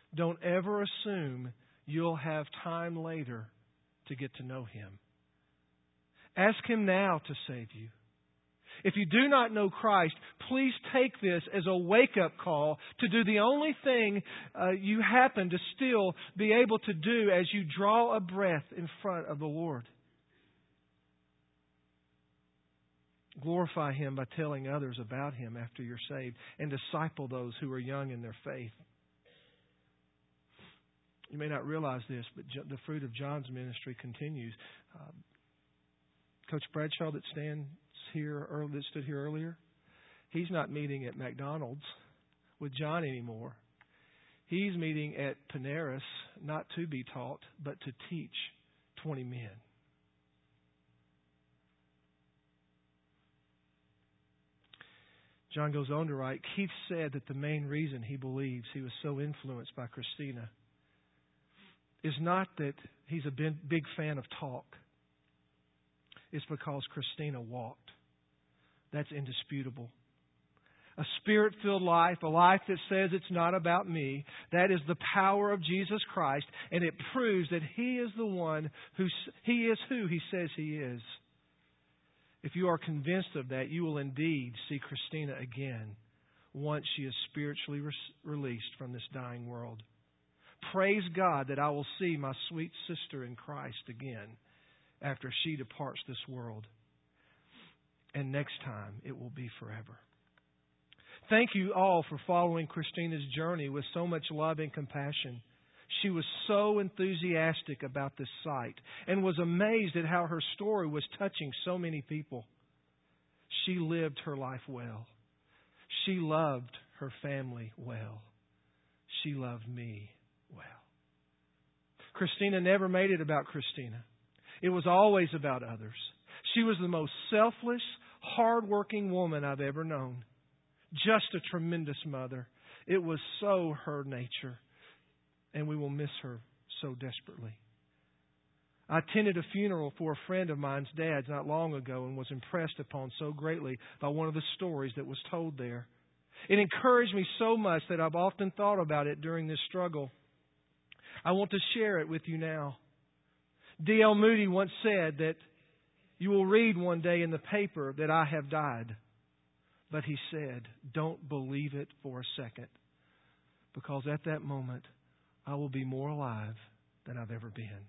Don't ever assume you'll have time later to get to know Him. Ask Him now to save you. If you do not know Christ, please take this as a wake-up call to do the only thing uh, you happen to still be able to do as you draw a breath in front of the Lord. Glorify Him by telling others about Him after you're saved, and disciple those who are young in their faith. You may not realize this, but the fruit of John's ministry continues. Um, Coach Bradshaw that stands here, or that stood here earlier, he's not meeting at McDonald's with John anymore. He's meeting at Paneras, not to be taught, but to teach twenty men. John goes on to write, Keith said that the main reason he believes he was so influenced by Christina is not that he's a big fan of talk. It's because Christina walked. That's indisputable. A Spirit-filled life, a life that says it's not about me, that is the power of Jesus Christ, and it proves that He is the one who He is who He says He is. If you are convinced of that, you will indeed see Christina again once she is spiritually re- released from this dying world. Praise God that I will see my sweet sister in Christ again after she departs this world. And next time, it will be forever. Thank you all for following Christina's journey with so much love and compassion. She was so enthusiastic about this site and was amazed at how her story was touching so many people. She lived her life well. She loved her family well. She loved me well. Christina never made it about Christina. It was always about others. She was the most selfless, hard-working woman I've ever known. Just a tremendous mother. It was so her nature. And we will miss her so desperately. I attended a funeral for a friend of mine's dad's not long ago and was impressed upon so greatly by one of the stories that was told there. It encouraged me so much that I've often thought about it during this struggle. I want to share it with you now. D L Moody once said that you will read one day in the paper that I have died. But he said, don't believe it for a second. Because at that moment, I will be more alive than I've ever been.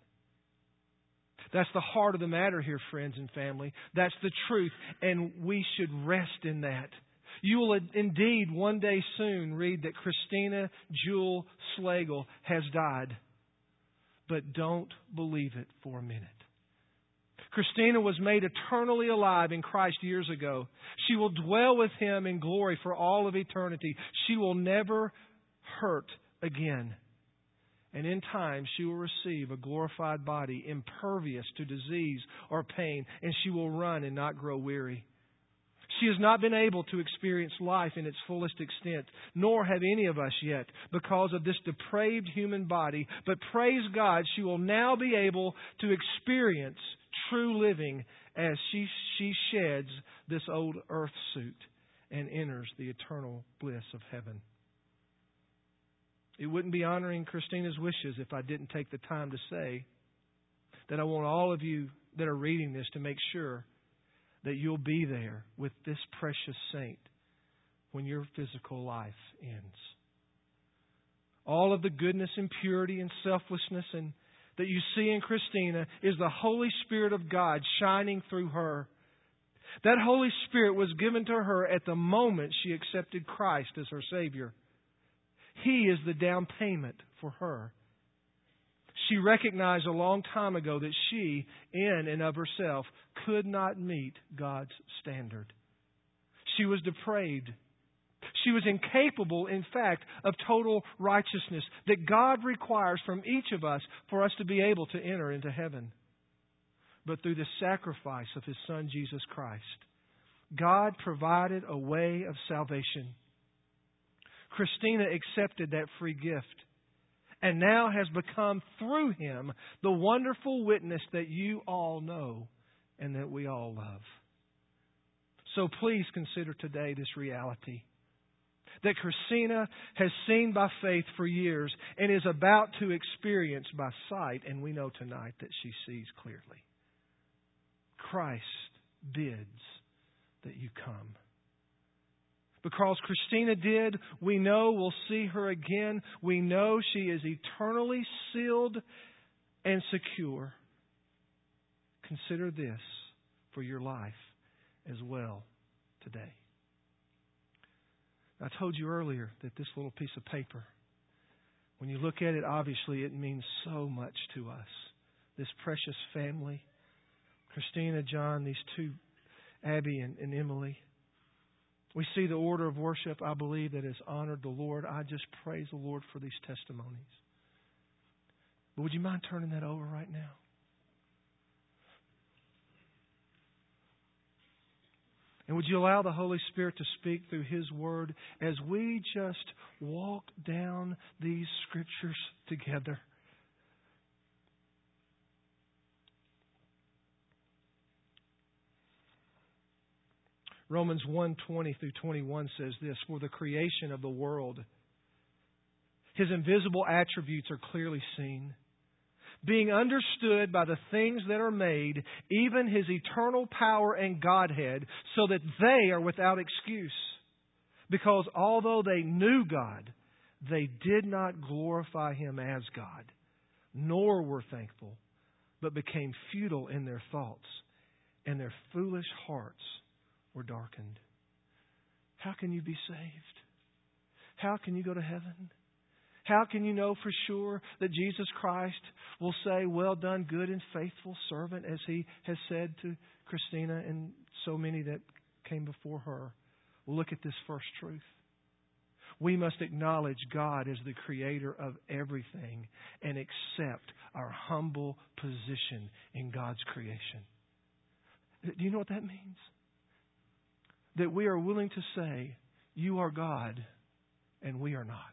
That's the heart of the matter here, friends and family. That's the truth, and we should rest in that. You will indeed one day soon read that Christina Jewel Slagle has died. But don't believe it for a minute. Christina was made eternally alive in Christ years ago. She will dwell with Him in glory for all of eternity. She will never hurt again. And in time, she will receive a glorified body, impervious to disease or pain, and she will run and not grow weary. She has not been able to experience life in its fullest extent, nor have any of us yet, because of this depraved human body. But praise God, she will now be able to experience true living as she, she sheds this old earth suit and enters the eternal bliss of heaven. It wouldn't be honoring Christina's wishes if I didn't take the time to say that I want all of you that are reading this to make sure that you'll be there with this precious saint when your physical life ends. All of the goodness and purity and selflessness and that you see in Christina is the Holy Spirit of God shining through her. That Holy Spirit was given to her at the moment she accepted Christ as her Savior. He is the down payment for her. She recognized a long time ago that she, in and of herself, could not meet God's standard. She was depraved. She was incapable, in fact, of total righteousness that God requires from each of us for us to be able to enter into heaven. But through the sacrifice of His Son, Jesus Christ, God provided a way of salvation. Christina accepted that free gift and now has become, through Him, the wonderful witness that you all know and that we all love. So please consider today this reality. that Christina has seen by faith for years and is about to experience by sight, and we know tonight that she sees clearly. Christ bids that you come. Because Christina did, we know we'll see her again. We know she is eternally sealed and secure. Consider this for your life as well today. I told you earlier that this little piece of paper, when you look at it, obviously it means so much to us. This precious family, Christina, John, these two, Abby and, and Emily. We see the order of worship, I believe, that has honored the Lord. I just praise the Lord for these testimonies. But would you mind turning that over right now? And would you allow the Holy Spirit to speak through His Word as we just walk down these Scriptures together? Romans one twenty through twenty-one says this, "For the creation of the world, His invisible attributes are clearly seen, being understood by the things that are made, even His eternal power and Godhead, so that they are without excuse. Because although they knew God, they did not glorify Him as God, nor were thankful, but became futile in their thoughts, and their foolish hearts were darkened." How can you be saved? How can you go to heaven? How can you know for sure that Jesus Christ will say, "Well done, good and faithful servant," as He has said to Christina and so many that came before her? Well, look at this first truth. We must acknowledge God as the Creator of everything and accept our humble position in God's creation. Do you know what that means? That we are willing to say, "You are God and we are not."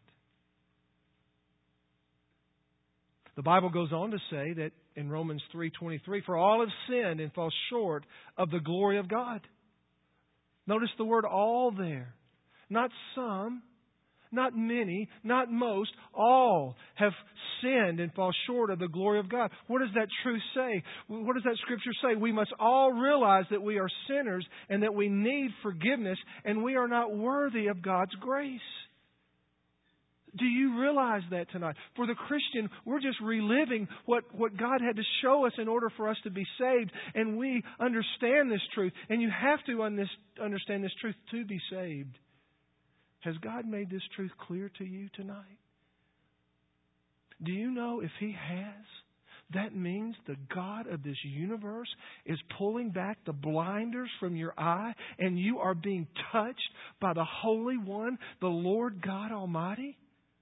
The Bible goes on to say that in Romans three twenty-three, "For all have sinned and fall short of the glory of God." Notice the word "all" there. Not some, not many, not most. All have sinned and fall short of the glory of God. What does that truth say? What does that Scripture say? We must all realize that we are sinners and that we need forgiveness and we are not worthy of God's grace. Do you realize that tonight? For the Christian, we're just reliving what, what God had to show us in order for us to be saved. And we understand this truth. And you have to un- understand this truth to be saved. Has God made this truth clear to you tonight? Do you know if He has, that means the God of this universe is pulling back the blinders from your eye and you are being touched by the Holy One, the Lord God Almighty?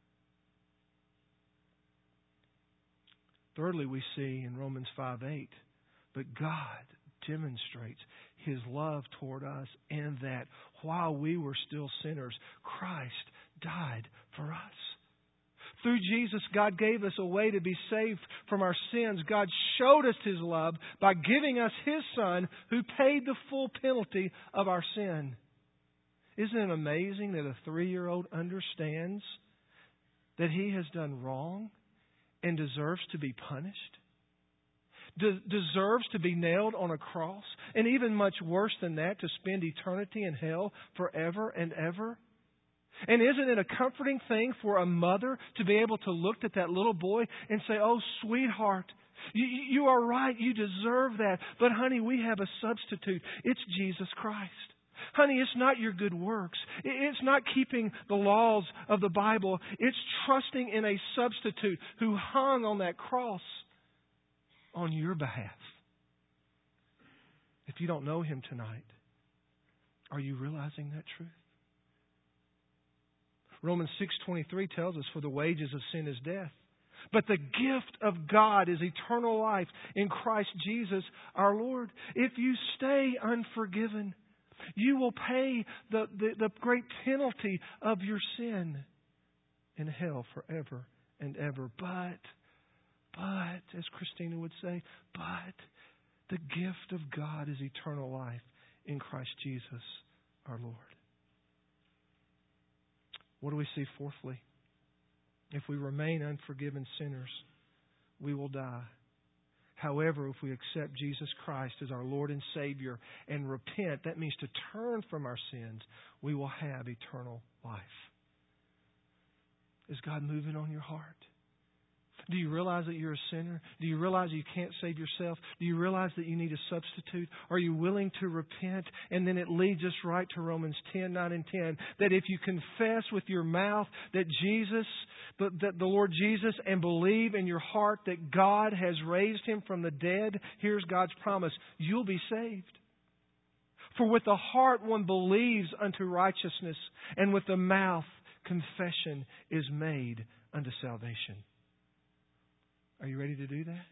Thirdly, we see in Romans five eight, but God demonstrates His love toward us in that while we were still sinners, Christ died for us. Through Jesus, God gave us a way to be saved from our sins. God showed us His love by giving us His Son who paid the full penalty of our sin. Isn't it amazing that a three-year-old understands that he has done wrong and deserves to be punished? De- deserves to be nailed on a cross? And even much worse than that, to spend eternity in hell forever and ever? And isn't it a comforting thing for a mother to be able to look at that little boy and say, "Oh, sweetheart, you, you are right, you deserve that. But honey, we have a substitute. It's Jesus Christ. Honey, it's not your good works. It's not keeping the laws of the Bible. It's trusting in a substitute who hung on that cross on your behalf." If you don't know Him tonight, are you realizing that truth? Romans six twenty-three tells us, "For the wages of sin is death, but the gift of God is eternal life in Christ Jesus our Lord." If you stay unforgiven, you will pay the, the, the great penalty of your sin in hell forever and ever. But, but, as Christina would say, but the gift of God is eternal life in Christ Jesus our Lord. What do we see fourthly? If we remain unforgiven sinners, we will die. However, if we accept Jesus Christ as our Lord and Savior and repent, that means to turn from our sins, we will have eternal life. Is God moving on your heart? Do you realize that you're a sinner? Do you realize you can't save yourself? Do you realize that you need a substitute? Are you willing to repent? And then it leads us right to Romans ten, nine, and ten. That if you confess with your mouth that Jesus, that the Lord Jesus, and believe in your heart that God has raised Him from the dead, here's God's promise, you'll be saved. For with the heart one believes unto righteousness, and with the mouth confession is made unto salvation. Are you ready to do that?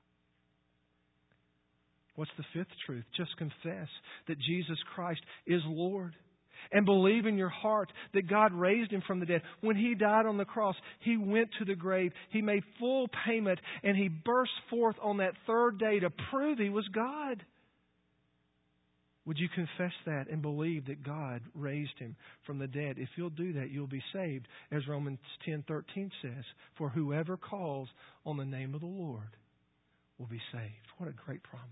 What's the fifth truth? Just confess that Jesus Christ is Lord. And believe in your heart that God raised Him from the dead. When He died on the cross, He went to the grave. He made full payment, and He burst forth on that third day to prove He was God. Would you confess that and believe that God raised Him from the dead? If you'll do that, you'll be saved, as Romans ten thirteen says. For whoever calls on the name of the Lord will be saved. What a great promise.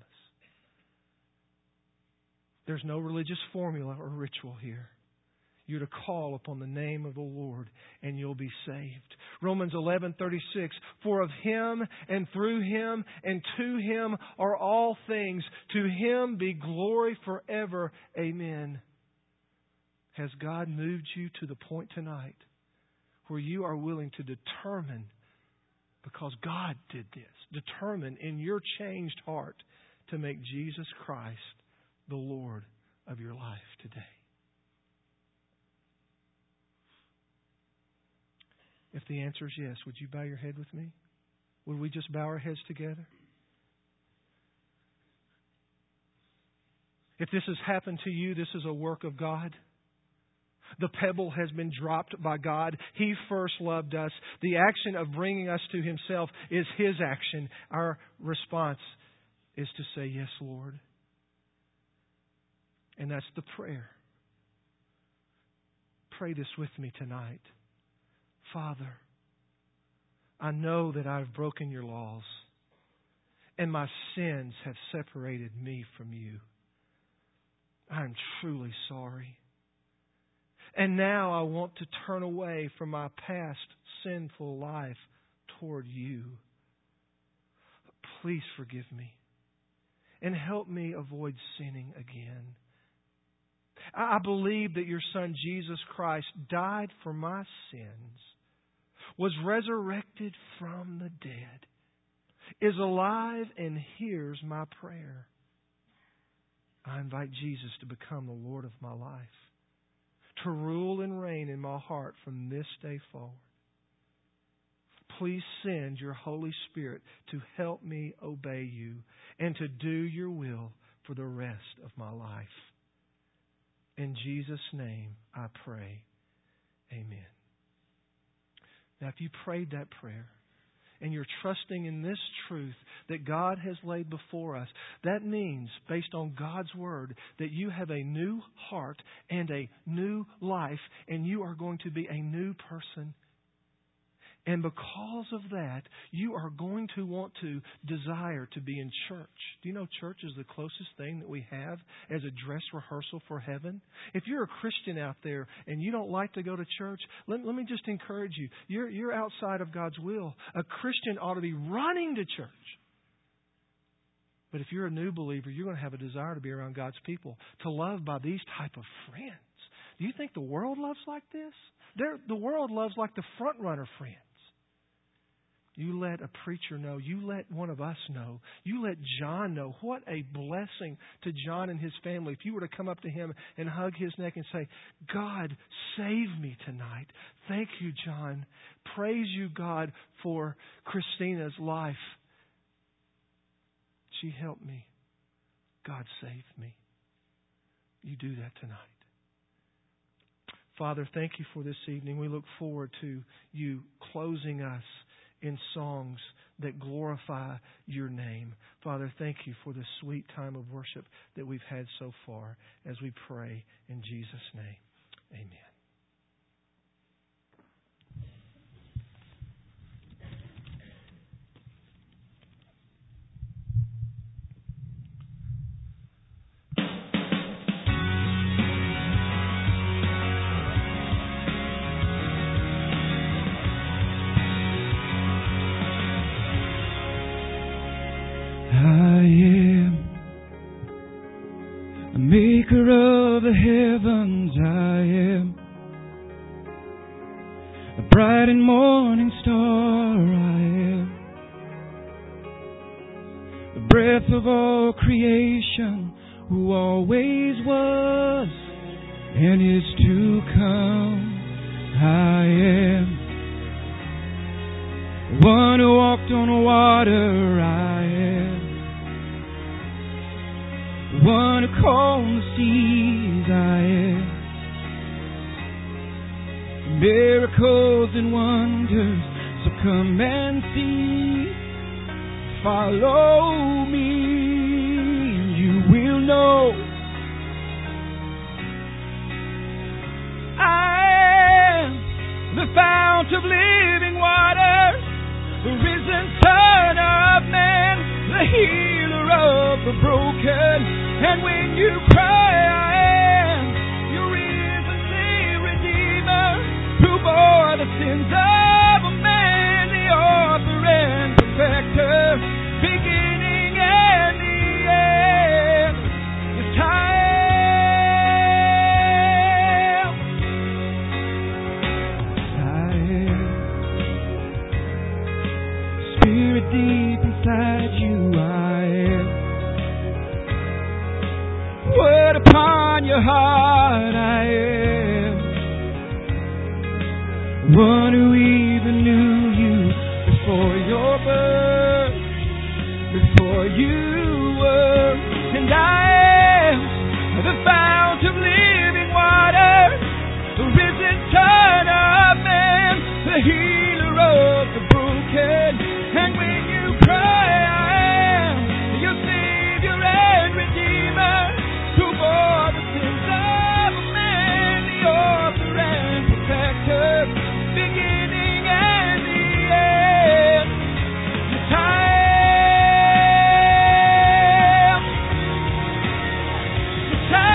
There's no religious formula or ritual here. You're to call upon the name of the Lord and you'll be saved. Romans eleven thirty-six, for of Him and through Him and to Him are all things. To Him be glory forever. Amen. Has God moved you to the point tonight where you are willing to determine, because God did this, determine in your changed heart to make Jesus Christ the Lord of your life today? If the answer is yes, would you bow your head with me? Would we just bow our heads together? If this has happened to you, this is a work of God. The pebble has been dropped by God. He first loved us. The action of bringing us to Himself is His action. Our response is to say, yes, Lord. And that's the prayer. Pray this with me tonight. Father, I know that I've broken your laws and my sins have separated me from you. I'm truly sorry. And now I want to turn away from my past sinful life toward you. Please forgive me and help me avoid sinning again. I believe that your Son, Jesus Christ, died for my sins, was resurrected from the dead, is alive and hears my prayer. I invite Jesus to become the Lord of my life, to rule and reign in my heart from this day forward. Please send your Holy Spirit to help me obey you and to do your will for the rest of my life. In Jesus' name I pray. Amen. Now, if you prayed that prayer and you're trusting in this truth that God has laid before us, that means, based on God's Word, that you have a new heart and a new life, and you are going to be a new person. And because of that, you are going to want to desire to be in church. Do you know church is the closest thing that we have as a dress rehearsal for heaven? If you're a Christian out there and you don't like to go to church, let, let me just encourage you. You're, you're outside of God's will. A Christian ought to be running to church. But if you're a new believer, you're going to have a desire to be around God's people, to love by these type of friends. Do you think the world loves like this? They're, the world loves like the front runner friends. You let a preacher know. You let one of us know. You let John know. What a blessing to John and his family. If you were to come up to him and hug his neck and say, God, save me tonight. Thank you, John. Praise you, God, for Christina's life. She helped me. God saved me. You do that tonight. Father, thank you for this evening. We look forward to you closing us in songs that glorify your name. Father, thank you for the sweet time of worship that we've had so far as we pray in Jesus' name. Amen. Maker of the heavens, I am. The bright and morning star, I am. The breath of all creation, who always was and is to come, I am. The one who walked on water, I am. The one who calmed the seas, I am. Miracles and wonders, so come and see. Follow me, and you will know I am the fount of living water, the risen Son of Man, the healer of the broken. And when you cry, I am your risen Savior, Redeemer, who bore the sins of a man, the author and perfecter, beginning and the end. Yes, I am. I am. Spirit deep inside you, I am. Word upon your heart, I am. One who even knew you before your birth, before you were. And I am the fount of living water, the risen Son of Man, the healer of the broken. And when you cry, I am your Savior and Redeemer, who bore the sins of man, the author and perfecter, beginning and the end. Yes, I am. Yes, I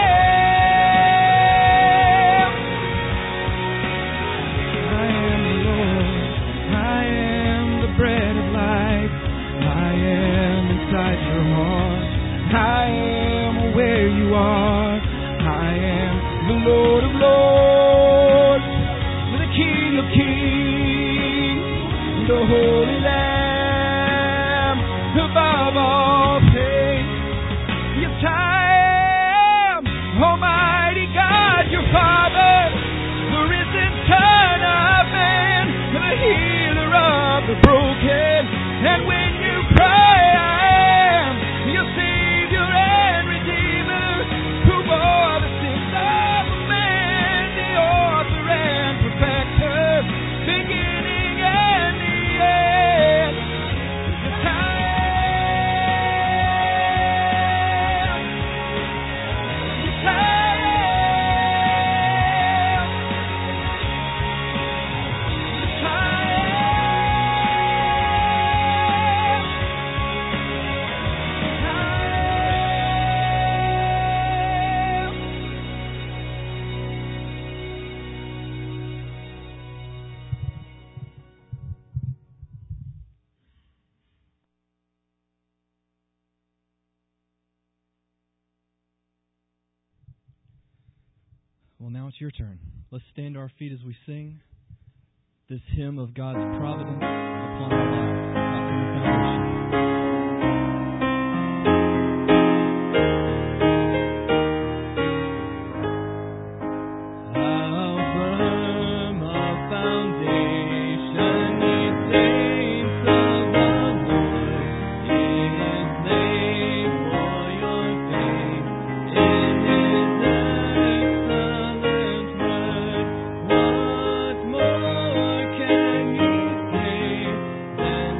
am. I am the Lord. I am the bread of life. I am inside your heart. I am where you are. I am the Lord of Lords, the King of Kings, the Holy Lamb, above all things. Yes, I am Almighty God, your Father, the risen Son of Man, the healer of the broken. And when you cry, I am your Savior and Redeemer, who bore the sins of man, the author and perfecter, beginning and the end. Yes, I am. Yes, I am. Yes, I Well, now it's your turn. Let's stand to our feet as we sing this hymn of God's providence upon our lives, right from the foundation. What more can you say than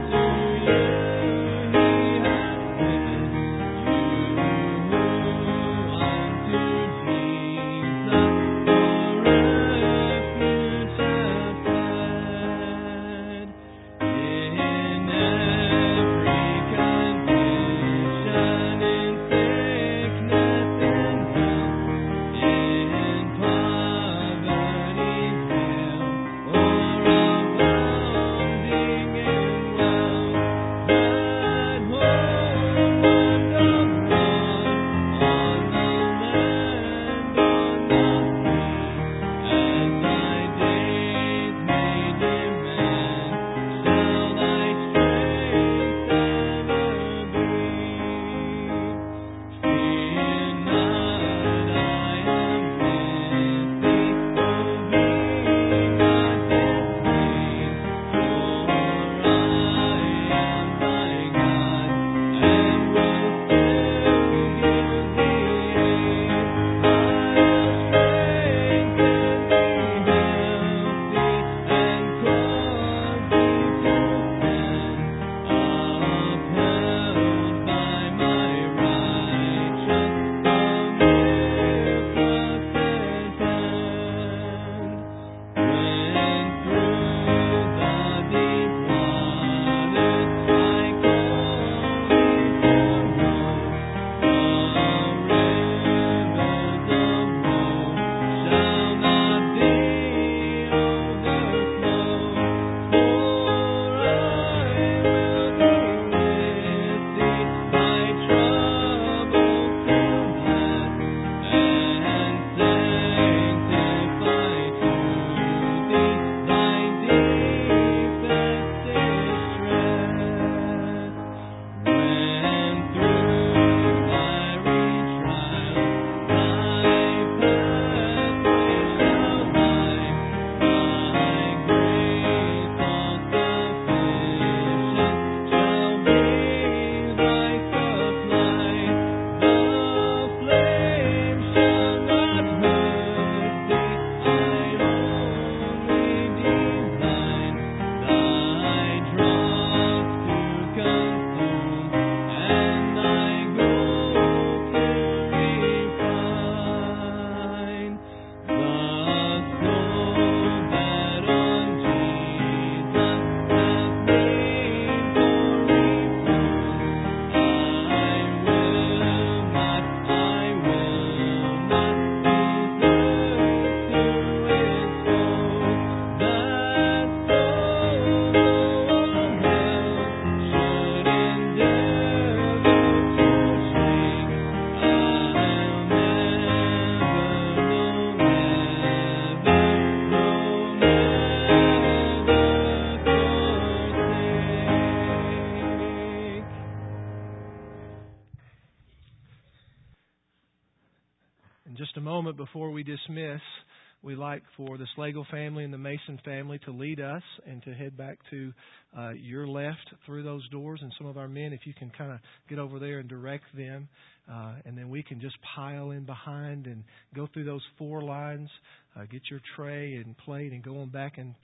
moment, before we dismiss, we like for the Slagle family and the Mason family to lead us and to head back to uh, your left through those doors. And some of our men, if you can kind of get over there and direct them, uh, and then we can just pile in behind and go through those four lines, uh, get your tray and plate, and go on back and